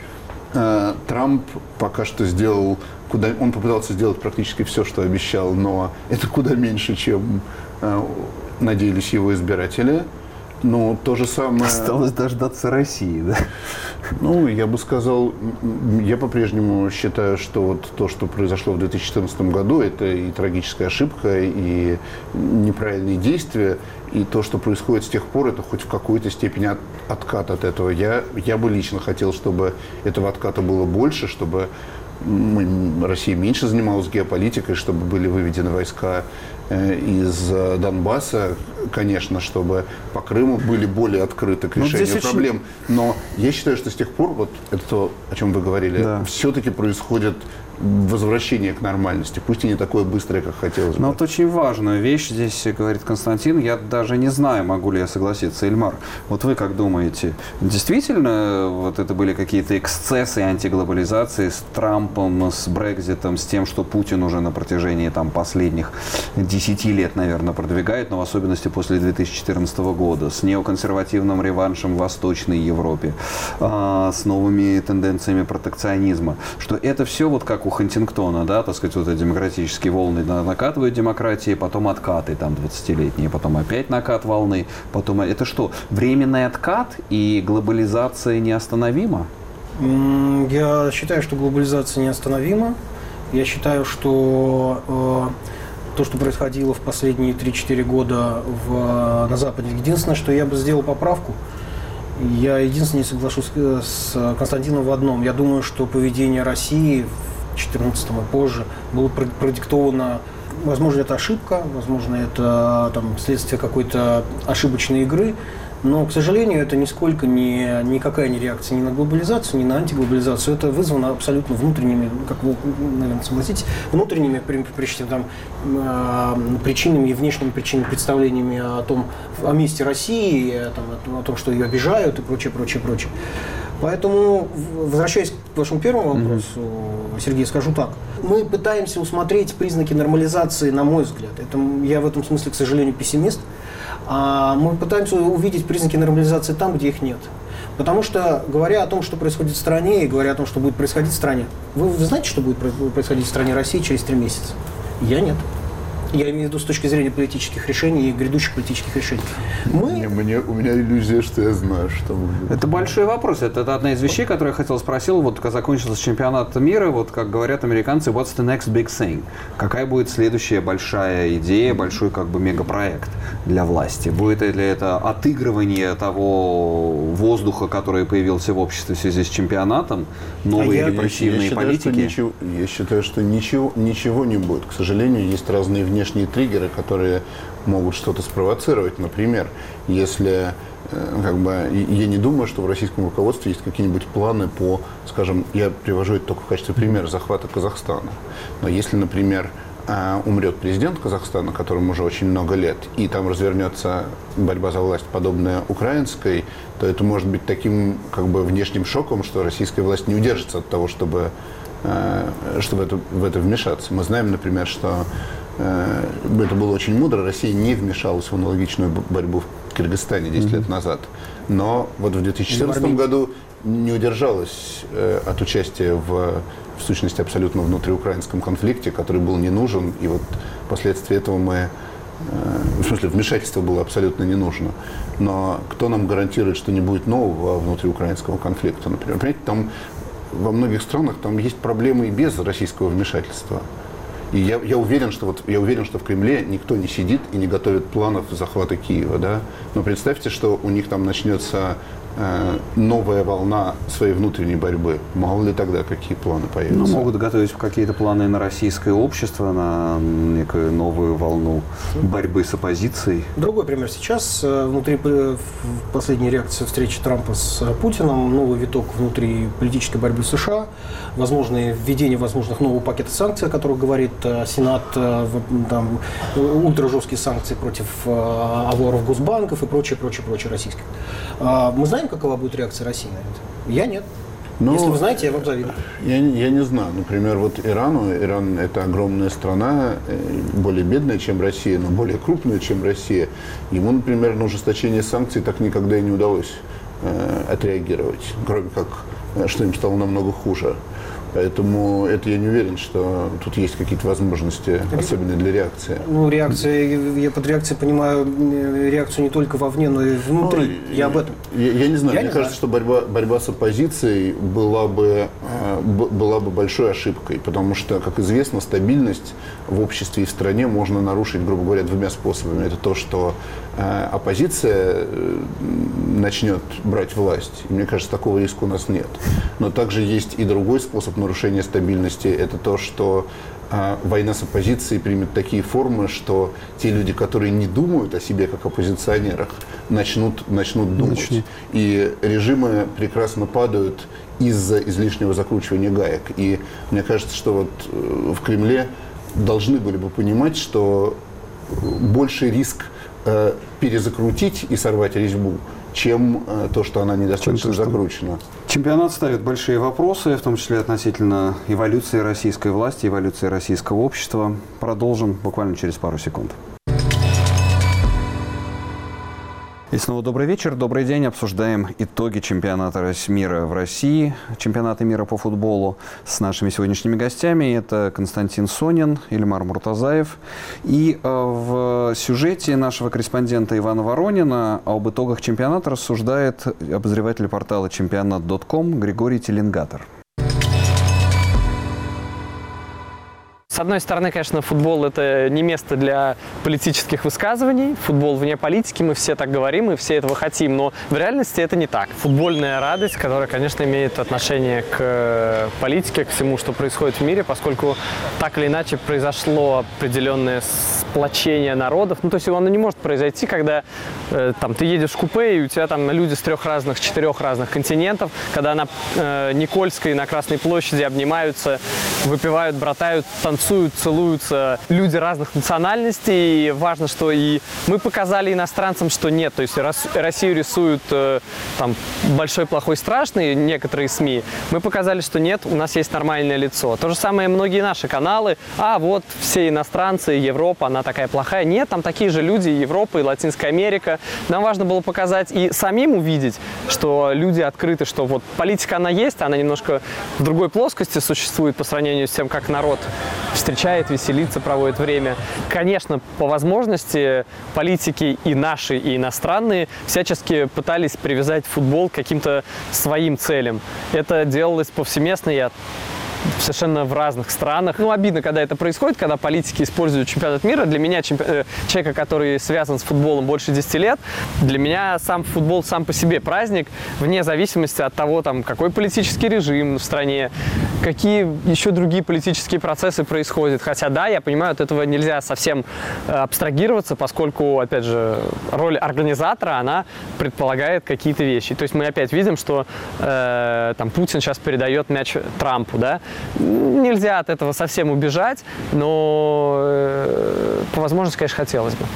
Трамп пока что сделал, куда, он попытался сделать практически все, что обещал, но это куда меньше, чем э, надеялись его избиратели. Но то же самое... Осталось дождаться России, да? Ну, я бы сказал, я по-прежнему считаю, что вот то, что произошло в две тысячи четырнадцатом году, это и трагическая ошибка, и неправильные действия, и то, что происходит с тех пор, это хоть в какой-то степени от, откат от этого. Я, я бы лично хотел, чтобы этого отката было больше, чтобы мы, Россия меньше занималась геополитикой, чтобы были выведены войска э, из Донбасса, конечно, чтобы по Крыму были более открыты к решению очень... проблем. Но я считаю, что с тех пор, вот это то, о чем вы говорили, да, все-таки происходит возвращение к нормальности, пусть и не такое быстрое, как хотелось бы. Но вот очень важную вещь здесь говорит Константин, я даже не знаю, могу ли я согласиться, Ильмар. Вот вы как думаете, действительно вот это были какие-то эксцессы антиглобализации с Трампом, с Брекситом, с тем, что Путин уже на протяжении там последних десяти лет, наверное, продвигает, но в особенности после две тысячи четырнадцатого года, с неоконсервативным реваншем в Восточной Европе, с новыми тенденциями протекционизма, что это все вот как у Хантингтона, да, так сказать, вот эти демократические волны накатывают демократии, потом откаты там двадцатилетние, потом опять накат волны, потом это что, временный откат и глобализация неостановима? Я считаю, что глобализация неостановима. Я считаю, что э, то, что происходило в последние три-четыре года в, на Западе, единственное, что я бы сделал поправку, я единственное не соглашусь с Константином в одном. Я думаю, что поведение России в две тысячи четырнадцатом и позже было продиктовано, возможно, это ошибка, возможно, это там, следствие какой-то ошибочной игры, но, к сожалению, это нисколько не, никакая не реакция ни на глобализацию, ни на антиглобализацию. Это вызвано абсолютно внутренними, как вы, наверное, согласитесь, внутренними там, причинами и внешними причинами, представлениями о том, о месте России, там, о том, что ее обижают и прочее, прочее, прочее. Поэтому, возвращаясь к вашему первому вопросу, mm-hmm. Сергей, скажу так. Мы пытаемся усмотреть признаки нормализации, на мой взгляд. Это, я в этом смысле, к сожалению, пессимист. А мы пытаемся увидеть признаки нормализации там, где их нет. Потому что, говоря о том, что происходит в стране, и говоря о том, что будет происходить в стране, вы, вы знаете, что будет происходить в стране России через три месяца? Я нет. Я имею в виду с точки зрения политических решений и грядущих политических решений. Мы... Мне, мне, у меня иллюзия, что я знаю, что будет. Это большой вопрос. Это, это одна из вещей, которую я хотел спросить. Вот когда закончился чемпионат мира, вот как говорят американцы, what's the next big thing? Какая будет следующая большая идея, большой как бы мегапроект для власти? Будет ли это отыгрывание того воздуха, который появился в обществе в связи с чемпионатом, новые а репрессивные я, я политики? Считаю, ничего, я считаю, что ничего, ничего не будет. К сожалению, есть разные внешние внешние триггеры, которые могут что-то спровоцировать. Например, если, как бы, я не думаю, что в российском руководстве есть какие-нибудь планы по, скажем, я привожу это только в качестве примера захвата Казахстана. Но если, например, умрет президент Казахстана, которому уже очень много лет, и там развернется борьба за власть, подобная украинской, то это может быть таким, как бы, внешним шоком, что российская власть не удержится от того, чтобы, чтобы это, в это вмешаться. Мы знаем, например, что это было очень мудро. Россия не вмешалась в аналогичную борьбу в Кыргызстане десять mm-hmm. лет назад. Но вот в две тысячи четырнадцатом году не удержалась э, от участия в, в сущности, абсолютно внутриукраинском конфликте, который был не нужен. И вот впоследствии этого мы... Э, в смысле, вмешательство было абсолютно не нужно. Но кто нам гарантирует, что не будет нового внутриукраинского конфликта, например? Понимаете, там во многих странах там есть проблемы и без российского вмешательства. И я, я, уверен, что вот, я уверен, что в Кремле никто не сидит и не готовит планов захвата Киева. Да? Но представьте, что у них там начнется э, новая волна своей внутренней борьбы. Мало ли тогда какие планы появятся? Ну, могут готовить какие-то планы на российское общество, на некую новую волну борьбы с оппозицией. Другой пример. Сейчас внутри последней реакции встречи Трампа с Путиным, новый виток внутри политической борьбы США, возможное введение возможных нового пакета санкций, о которых говорит Сенат, там, ультражесткие санкции против обворов госбанков и прочее, прочее, прочее российских. Мы знаем, какова будет реакция России на это? Я нет. Но если вы знаете, я вам завидую. Я, я не знаю. Например, вот Ирану, Иран – это огромная страна, более бедная, чем Россия, но более крупная, чем Россия. Ему, например, на ужесточение санкций так никогда и не удалось э, отреагировать, кроме как, что им стало намного хуже. Поэтому это я не уверен, что тут есть какие-то возможности, особенно для реакции. Ну, реакция, я под реакцией понимаю реакцию не только вовне, но и внутри. Ну, я об этом. Я, я не знаю, я мне не кажется, знаю. что борьба, борьба с оппозицией была бы, была бы большой ошибкой, потому что, как известно, стабильность в обществе и в стране можно нарушить, грубо говоря, двумя способами. Это то, что оппозиция начнет брать власть. И мне кажется, такого риска у нас нет. Но также есть и другой способ нарушения стабильности. Это то, что э, война с оппозицией примет такие формы, что те люди, которые не думают о себе как оппозиционерах, начнут, начнут думать. Начни. И режимы прекрасно падают из-за излишнего закручивания гаек. И мне кажется, что вот э, в Кремле должны были бы понимать, что больший риск э, перезакрутить и сорвать резьбу, чем э, то, что она недостаточно то, закручена. Чемпионат ставит большие вопросы, в том числе относительно эволюции российской власти, эволюции российского общества. Продолжим буквально через пару секунд. И снова добрый вечер, добрый день. Обсуждаем итоги чемпионата мира в России, чемпионата мира по футболу с нашими сегодняшними гостями. Это Константин Сонин, Ильмар Муртазаев. И э, в сюжете нашего корреспондента Ивана Воронина об итогах чемпионата рассуждает обозреватель портала чемпионат точка ком Григорий Теленгатор. одной стороны, конечно, футбол – это не место для политических высказываний. Футбол вне политики, мы все так говорим, мы все этого хотим, но в реальности это не так. Футбольная радость, которая, конечно, имеет отношение к политике, к всему, что происходит в мире, поскольку так или иначе произошло определенное сплочение народов. Ну, то есть оно не может произойти, когда э, там, ты едешь в купе, и у тебя там люди с трех разных, четырех разных континентов, когда на э, Никольской, на Красной площади обнимаются, выпивают, братают, танцуют, целуются люди разных национальностей. И важно, что и мы показали иностранцам, что нет. То есть Россию рисуют э, там, большой, плохой, страшный, некоторые СМИ. Мы показали, что нет, у нас есть нормальное лицо. То же самое многие наши каналы. А вот все иностранцы, Европа, она такая плохая. Нет, там такие же люди, Европа и Латинская Америка. Нам важно было показать и самим увидеть, что люди открыты, что вот политика она есть, она немножко в другой плоскости существует по сравнению с тем, как народ встречает, веселится, проводит время. Конечно, по возможности политики и наши, и иностранные всячески пытались привязать футбол к каким-то своим целям. Это делалось повсеместно, я совершенно в разных странах. Ну, обидно, когда это происходит, когда политики используют чемпионат мира. Для меня, чемпи... человека, который связан с футболом больше десяти лет, для меня сам футбол сам по себе праздник, вне зависимости от того, там, какой политический режим в стране, какие еще другие политические процессы происходят. Хотя, да, я понимаю, от этого нельзя совсем абстрагироваться, поскольку, опять же, роль организатора, она предполагает какие-то вещи. То есть мы опять видим, что э, там, Путин сейчас передает мяч Трампу, да. Нельзя от этого совсем убежать, но э, по возможности, конечно, хотелось бы.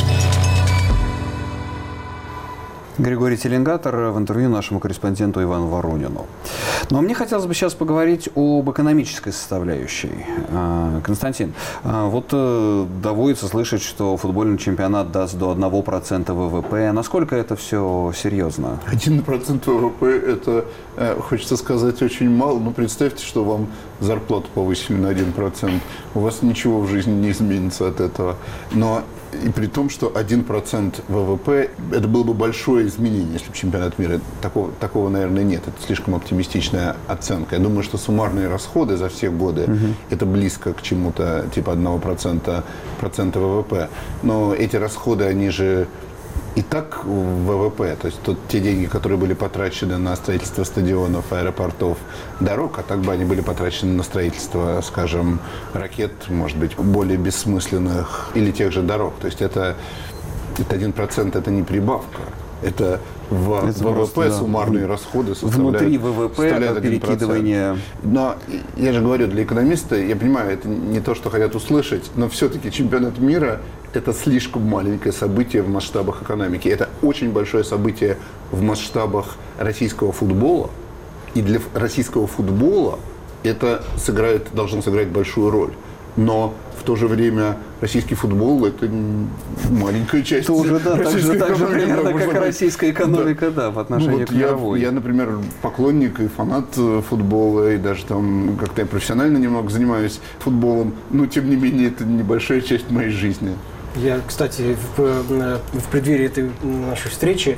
Григорий Теленгатор в интервью нашему корреспонденту Ивану Воронину. Но мне хотелось бы сейчас поговорить об экономической составляющей. Константин, вот доводится слышать, что футбольный чемпионат даст до одного процента ВВП. Насколько это все серьезно? один процент ВВП – это, хочется сказать, очень мало. Но представьте, что вам зарплату повысили на один процент. У вас ничего в жизни не изменится от этого. Но и при том, что один процент ВВП – это было бы большое изменение, если бы чемпионат мира. Такого, такого, наверное, нет. Это слишком оптимистичная оценка. Я думаю, что суммарные расходы за все годы угу. это близко к чему-то типа одного процента, процента ВВП. Но эти расходы, они же и так в ВВП. То есть тут те деньги, которые были потрачены на строительство стадионов, аэропортов, дорог, а так бы они были потрачены на строительство, скажем, ракет, может быть, более бессмысленных, или тех же дорог. То есть это, это один процент, это не прибавка. Это в это ВВП просто, да. суммарные расходы составляют, внутри ВВП перекидывание. Но я же говорю, для экономиста, я понимаю, это не то, что хотят услышать, но все-таки чемпионат мира – это слишком маленькое событие в масштабах экономики. Это очень большое событие в масштабах российского футбола. И для российского футбола это сыграет, должно сыграть большую роль. Но в то же время российский футбол – это маленькая часть Тоже, да, российской так же, экономики. примерно, как российская экономика, да, да в отношении ну, вот к мировой. Я, я, например, поклонник и фанат футбола, и даже там как-то я профессионально немного занимаюсь футболом, но, тем не менее, это небольшая часть моей жизни. Я, кстати, в, в преддверии этой нашей встречи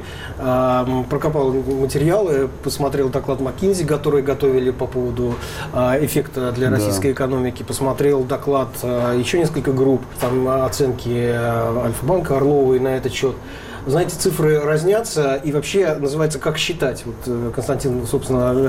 э, прокопал материалы, посмотрел доклад McKinsey, который готовили по поводу э, эффекта для российской да. экономики, посмотрел доклад э, еще несколько групп, там оценки э, Альфа-банка, Орловой на этот счет. Знаете, цифры разнятся, и вообще называется «Как считать». Вот Константин, собственно,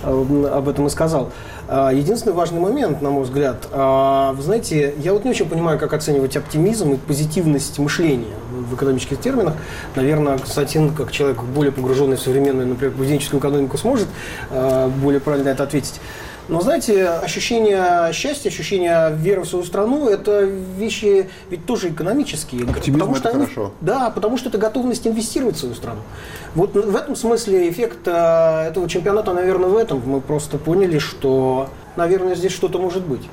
об этом и сказал. Единственный важный момент, на мой взгляд, вы знаете, я вот не очень понимаю, как оценивать оптимизм и позитивность мышления в экономических терминах. Наверное, Константин, как человек более погруженный в современную, например, поведенческую экономику, сможет более правильно это ответить. Но, знаете, ощущение счастья, ощущение веры в свою страну – это вещи ведь тоже экономические. Оптимизм потому что это они, хорошо. Да, потому что это готовность инвестировать в свою страну. Вот в этом смысле эффект этого чемпионата, наверное, в этом. Мы просто поняли, что, наверное, здесь что-то может быть.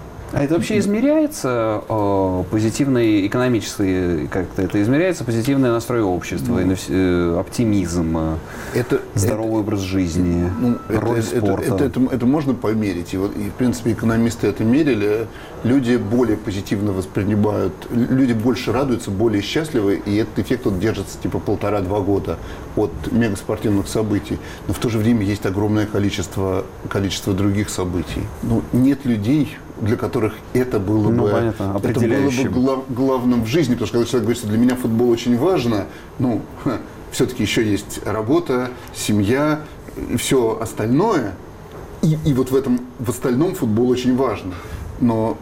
А это вообще измеряется э, позитивный экономический, как-то это измеряется позитивный настрой общества, mm. э, оптимизм, это, здоровый это, образ жизни, ну, роль это, спорта. Это, это, это, это можно померить. И, вот, и, в принципе, экономисты это мерили. Люди более позитивно воспринимают, люди больше радуются, более счастливы, и этот эффект вот, держится типа полтора-два года от мегаспортивных событий. Но в то же время есть огромное количество, количество других событий. Ну, нет людей для которых это было ну, бы, понятно, это было бы глав, главным в жизни. Потому что когда человек говорит, что для меня футбол очень важно, ну, ха, все-таки еще есть работа, семья и все остальное. И, и вот в этом, в остальном футбол очень важно. Но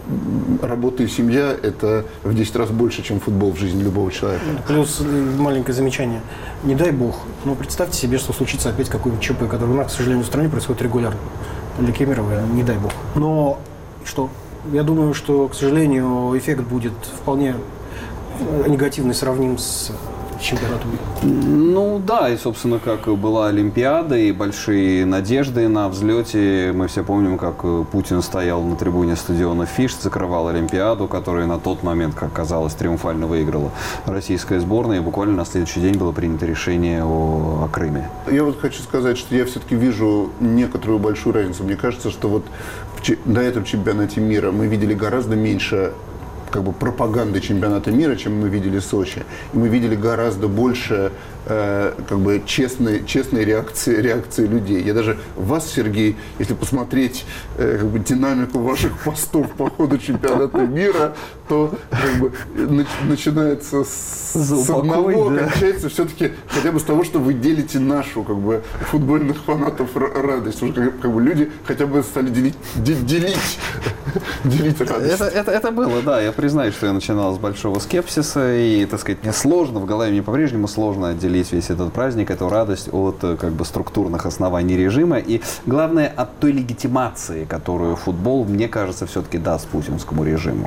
работа и семья – это в десять раз больше, чем футбол в жизни любого человека. Плюс маленькое замечание. Не дай бог, но представьте себе, что случится опять какой-нибудь ЧП, который у нас, к сожалению, в стране происходит регулярно. Для Кемерово, не дай бог. Но что? Я думаю, что, к сожалению, эффект будет вполне негативный, сравним с чемпионатом мира. Ну да, и, собственно, как была Олимпиада, и большие надежды на взлете. Мы все помним, как Путин стоял на трибуне стадиона Фишт, закрывал Олимпиаду, которую на тот момент, как казалось, триумфально выиграла российская сборная. И буквально на следующий день было принято решение о, о Крыме. Я вот хочу сказать, что я все-таки вижу некоторую большую разницу. Мне кажется, что вот на этом чемпионате мира мы видели гораздо меньше как бы пропаганды чемпионата мира, чем мы видели в Сочи. И мы видели гораздо больше э, как бы честной, честной реакции, реакции людей. Я даже вас, Сергей, если посмотреть э, как бы динамику ваших постов по ходу чемпионата мира, то как бы нач, начинается с, с одного, да. Кончается все-таки хотя бы с того, что вы делите нашу как бы футбольных фанатов радость. Уже как, как бы люди хотя бы стали делить, делить, делить радость. Это, это, это было, да. Я признаюсь, что я начинал с большого скепсиса, и, так сказать, мне сложно, в голове мне по-прежнему сложно отделить весь этот праздник, эту радость от как бы структурных оснований режима, и главное, от той легитимации, которую футбол, мне кажется, все-таки даст путинскому режиму.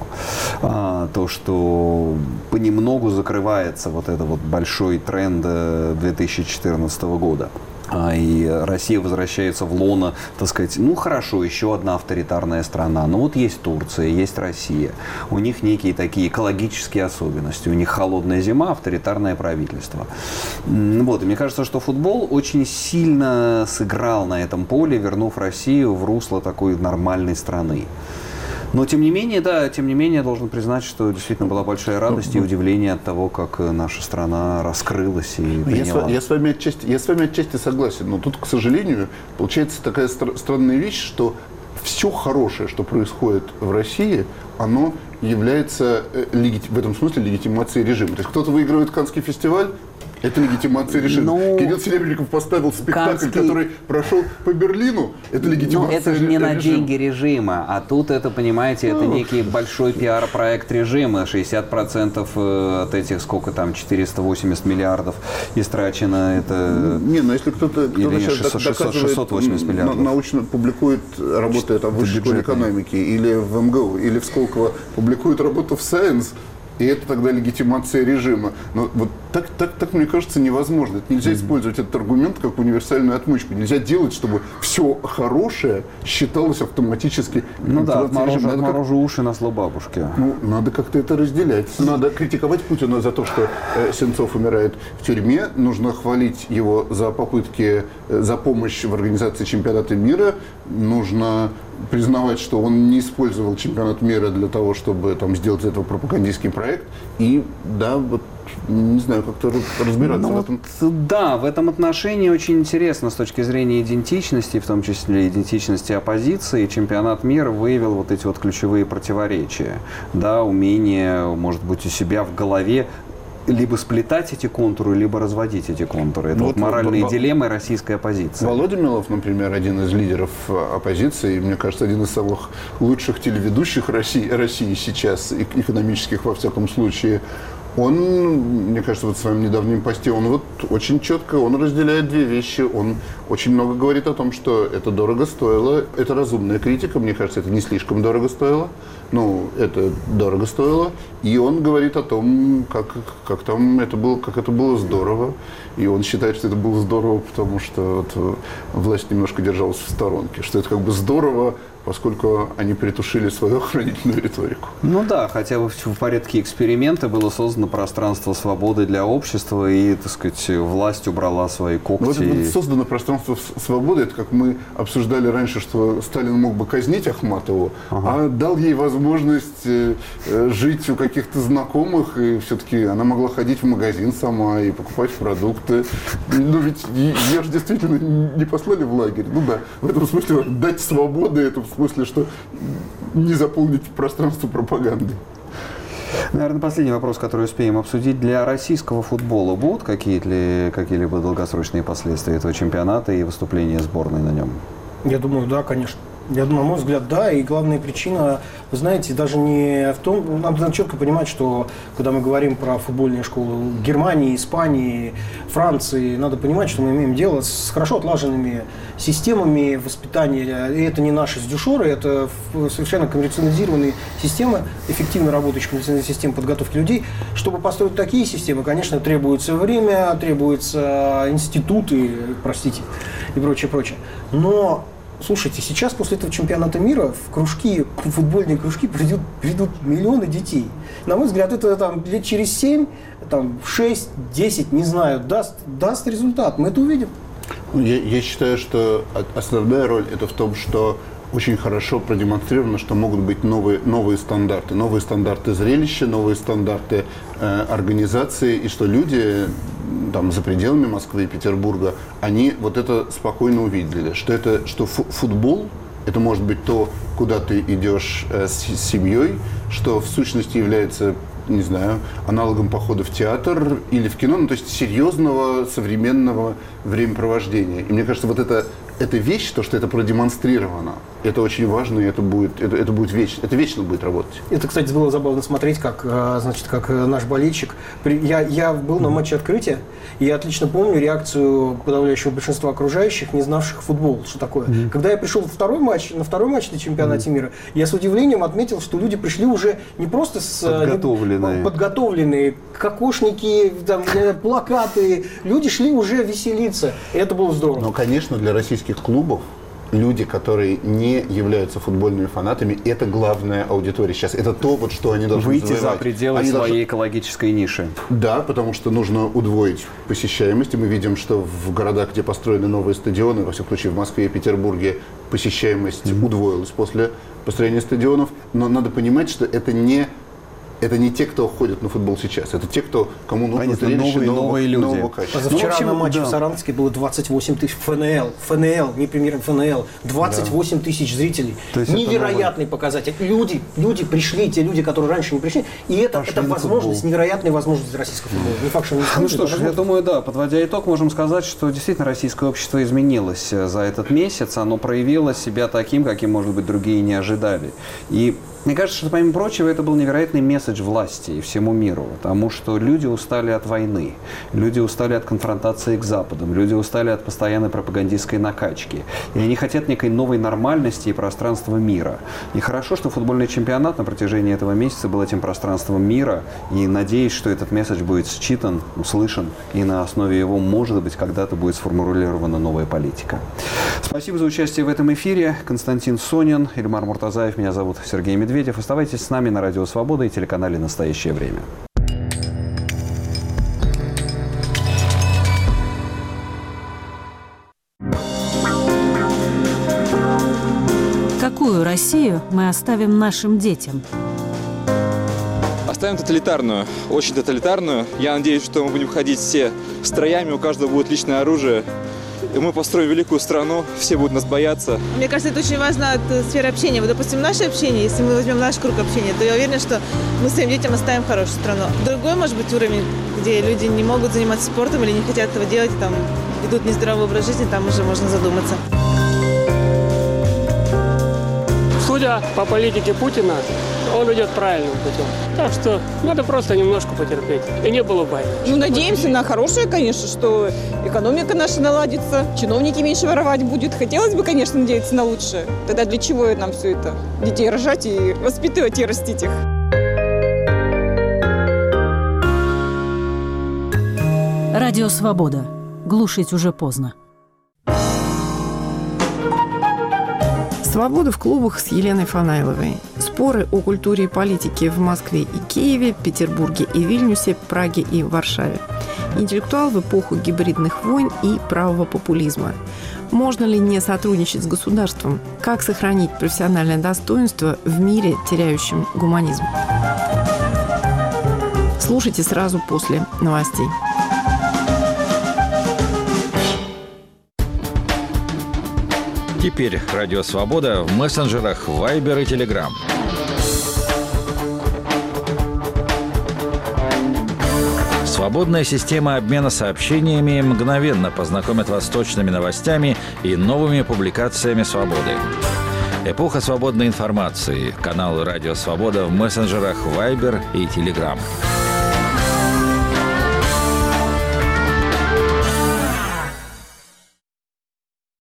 А, то, что понемногу закрывается вот этот вот большой тренд две тысячи четырнадцатого года. И Россия возвращается в лоно, так сказать, ну хорошо, еще одна авторитарная страна. Но вот есть Турция, есть Россия. У них некие такие экологические особенности. У них холодная зима, авторитарное правительство. Вот. И мне кажется, что футбол очень сильно сыграл на этом поле, вернув Россию в русло такой нормальной страны. Но, тем не менее, да, тем не менее, я должен признать, что действительно была большая радость и удивление от того, как наша страна раскрылась и приняла. Я, я, с вами отчасти, я с вами отчасти согласен, но тут, к сожалению, получается такая стра- странная вещь, что все хорошее, что происходит в России, оно является э, легити- в этом смысле легитимацией режима. То есть кто-то выигрывает Каннский фестиваль, это легитимация режима. Ну, Кирилл Серебренников поставил спектакль, Каннский... который прошел по Берлину. Это легитимация режима. Это же не на деньги режима. А тут это, понимаете, это некий большой пиар-проект режима. шестьдесят процентов от этих, сколько там, четыреста восемьдесят миллиардов истрачено. Это... Не, но если кто-то, кто-то или сейчас шестьсот, шестьсот, шестьсот восемьдесят миллиардов. Научно публикует, работает в высшей школе экономики или в эм гэ у, или в Сколково, публикует работу в Science, и это тогда легитимация режима. Но вот так, так, так, мне кажется, невозможно. Это нельзя mm-hmm. использовать этот аргумент как универсальную отмычку. Нельзя делать, чтобы все хорошее считалось автоматически. Ну да, отморожу, отморожу как... уши на зло бабушки. Ну, надо как-то это разделять. Надо критиковать Путина за то, что э, Сенцов умирает в тюрьме. Нужно хвалить его за попытки, э, за помощь в организации чемпионата мира. Нужно признавать, что он не использовал чемпионат мира для того, чтобы там, сделать из этого пропагандистский проект. И да, вот не знаю, как-то разбираться ну, в этом. Вот, да, в этом отношении очень интересно с точки зрения идентичности, в том числе идентичности оппозиции. Чемпионат мира выявил вот эти вот ключевые противоречия. Да, умение, может быть, у себя в голове либо сплетать эти контуры, либо разводить эти контуры. Это вот, вот моральные в... дилеммы российской оппозиции. Володя Милов, например, один из лидеров оппозиции, мне кажется, один из самых лучших телеведущих России, России сейчас, экономических во всяком случае, он, мне кажется, вот в своем недавнем посте, он вот очень четко, он разделяет две вещи. Он очень много говорит о том, что это дорого стоило. Это разумная критика, мне кажется, это не слишком дорого стоило. Ну, это дорого стоило. И он говорит о том, как, как там это было, как это было здорово. И он считает, что это было здорово, потому что вот власть немножко держалась в сторонке. Что это как бы здорово, поскольку они притушили свою охранительную риторику. Ну да, хотя бы в порядке эксперимента было создано пространство свободы для общества, и, так сказать, власть убрала свои когти. Вот, вот создано пространство свободы, это как мы обсуждали раньше, что Сталин мог бы казнить Ахматову, ага. а дал ей возможность э, жить у каких-то знакомых, и все-таки она могла ходить в магазин сама и покупать продукты. Ну ведь ее же действительно не послали в лагерь. Ну да, в этом смысле дать свободу, это смысле, что не заполнить пространство пропагандой. Наверное, последний вопрос, который успеем обсудить. Для российского футбола будут какие-то, какие-либо долгосрочные последствия этого чемпионата и выступления сборной на нем? Я думаю, да, конечно. Я думаю, на мой взгляд, да. И главная причина, вы знаете, даже не в том... Нам надо четко понимать, что когда мы говорим про футбольные школы Германии, Испании, Франции, надо понимать, что мы имеем дело с хорошо отлаженными системами воспитания. И это не наши сдюшоры, это совершенно коммерциализированные системы, эффективно работающие коммерциальные системы подготовки людей. Чтобы построить такие системы, конечно, требуется время, требуются институты, простите, и прочее, прочее. Но... Слушайте, сейчас после этого чемпионата мира в кружки, в футбольные кружки придут, придут миллионы детей. На мой взгляд, это там лет через семь, там, шесть, десять, не знаю, даст, даст результат. Мы это увидим. Я, я считаю, что основная роль это в том, что очень хорошо продемонстрировано, что могут быть новые, новые стандарты. Новые стандарты зрелища, новые стандарты э, организации. И что люди там, за пределами Москвы и Петербурга, они вот это спокойно увидели. Что, это, что фу- футбол, это может быть то, куда ты идешь э, с, с семьей, что в сущности является, не знаю, аналогом похода в театр или в кино, ну, то есть серьезного современного времяпровождения. И мне кажется, вот это, эта вещь, то, что это продемонстрировано, это очень важно, и это будет, это, это будет вечно, это вечно будет работать. Это, кстати, было забавно смотреть, как, значит, как наш болельщик. Я, я был на матче открытия, и я отлично помню реакцию подавляющего большинства окружающих, не знавших футбол, что такое. Mm-hmm. Когда я пришел на второй матч, на второй матч на чемпионате mm-hmm. мира, я с удивлением отметил, что люди пришли уже не просто с подготовленные, подготовленные кокошники, там, плакаты. Люди шли уже веселиться. И это было здорово. Но, конечно, для российских клубов люди, которые не являются футбольными фанатами, это главная аудитория сейчас. Это то, вот, что они должны выйти завоевать. за пределы они своей должны... экологической ниши. Да, потому что нужно удвоить посещаемость. И мы видим, что в городах, где построены новые стадионы, во всяком случае в Москве и Петербурге, посещаемость mm-hmm. удвоилась после построения стадионов. Но надо понимать, что это не... Это не те, кто ходит на футбол сейчас. Это те, кто, кому нужно зрелище нового, новые люди. нового качества. Позавчера ну, в общем, на матче да. в Саранске было двадцать восемь тысяч ФНЛ. ФНЛ, не премьер ФНЛ. двадцать восемь да. тысяч зрителей. Невероятный показатель. Люди, люди пришли, те люди, которые раньше не пришли. И это, это возможность, невероятная возможность российского футбола. Не факт, что не ну что ж, я думаю, да, подводя итог, можем сказать, что действительно российское общество изменилось за этот месяц. Оно проявило себя таким, каким, может быть, другие не ожидали. И мне кажется, что, помимо прочего, это был невероятный месседж власти и всему миру, потому что люди устали от войны, люди устали от конфронтации к Западам, люди устали от постоянной пропагандистской накачки. И они хотят некой новой нормальности и пространства мира. И хорошо, что футбольный чемпионат на протяжении этого месяца был этим пространством мира, и надеюсь, что этот месседж будет считан, услышан, и на основе его, может быть, когда-то будет сформулирована новая политика. Спасибо за участие в этом эфире. Константин Сонин, Ильмар Муртазаев, меня зовут Сергей Медведев. Оставайтесь с нами на Радио Свобода и телеканале «Настоящее время». Какую Россию мы оставим нашим детям? Оставим тоталитарную, очень тоталитарную. Я надеюсь, что мы будем ходить все строями, у каждого будет личное оружие. И мы построим великую страну, все будут нас бояться. Мне кажется, это очень важно от сферы общения. Вот, допустим, наше общение, если мы возьмем наш круг общения, то я уверена, что мы своим детям оставим хорошую страну. Другой, может быть, уровень, где люди не могут заниматься спортом или не хотят этого делать, там, ведут нездоровый образ жизни, там уже можно задуматься. Судя по политике Путина, он идет правильным путем. Так что надо просто немножко потерпеть. И не было войны. Ну, надеемся на хорошее, конечно, что экономика наша наладится, чиновники меньше воровать будут. Хотелось бы, конечно, надеяться на лучшее. Тогда для чего нам все это? Детей рожать и воспитывать и растить их. Радио «Свобода». Глушить уже поздно. «Свобода» в клубах с Еленой Фанайловой. Споры о культуре и политике в Москве и Киеве, Петербурге и Вильнюсе, Праге и Варшаве. Интеллектуал в эпоху гибридных войн и правого популизма. Можно ли не сотрудничать с государством? Как сохранить профессиональное достоинство в мире, теряющем гуманизм? Слушайте сразу после новостей. Теперь Радио Свобода в мессенджерах Viber и Telegram. Свободная система обмена сообщениями мгновенно познакомит вас с точными новостями и новыми публикациями «Свободы». Эпоха свободной информации. Канал «Радио Свобода» в мессенджерах Viber и Telegram.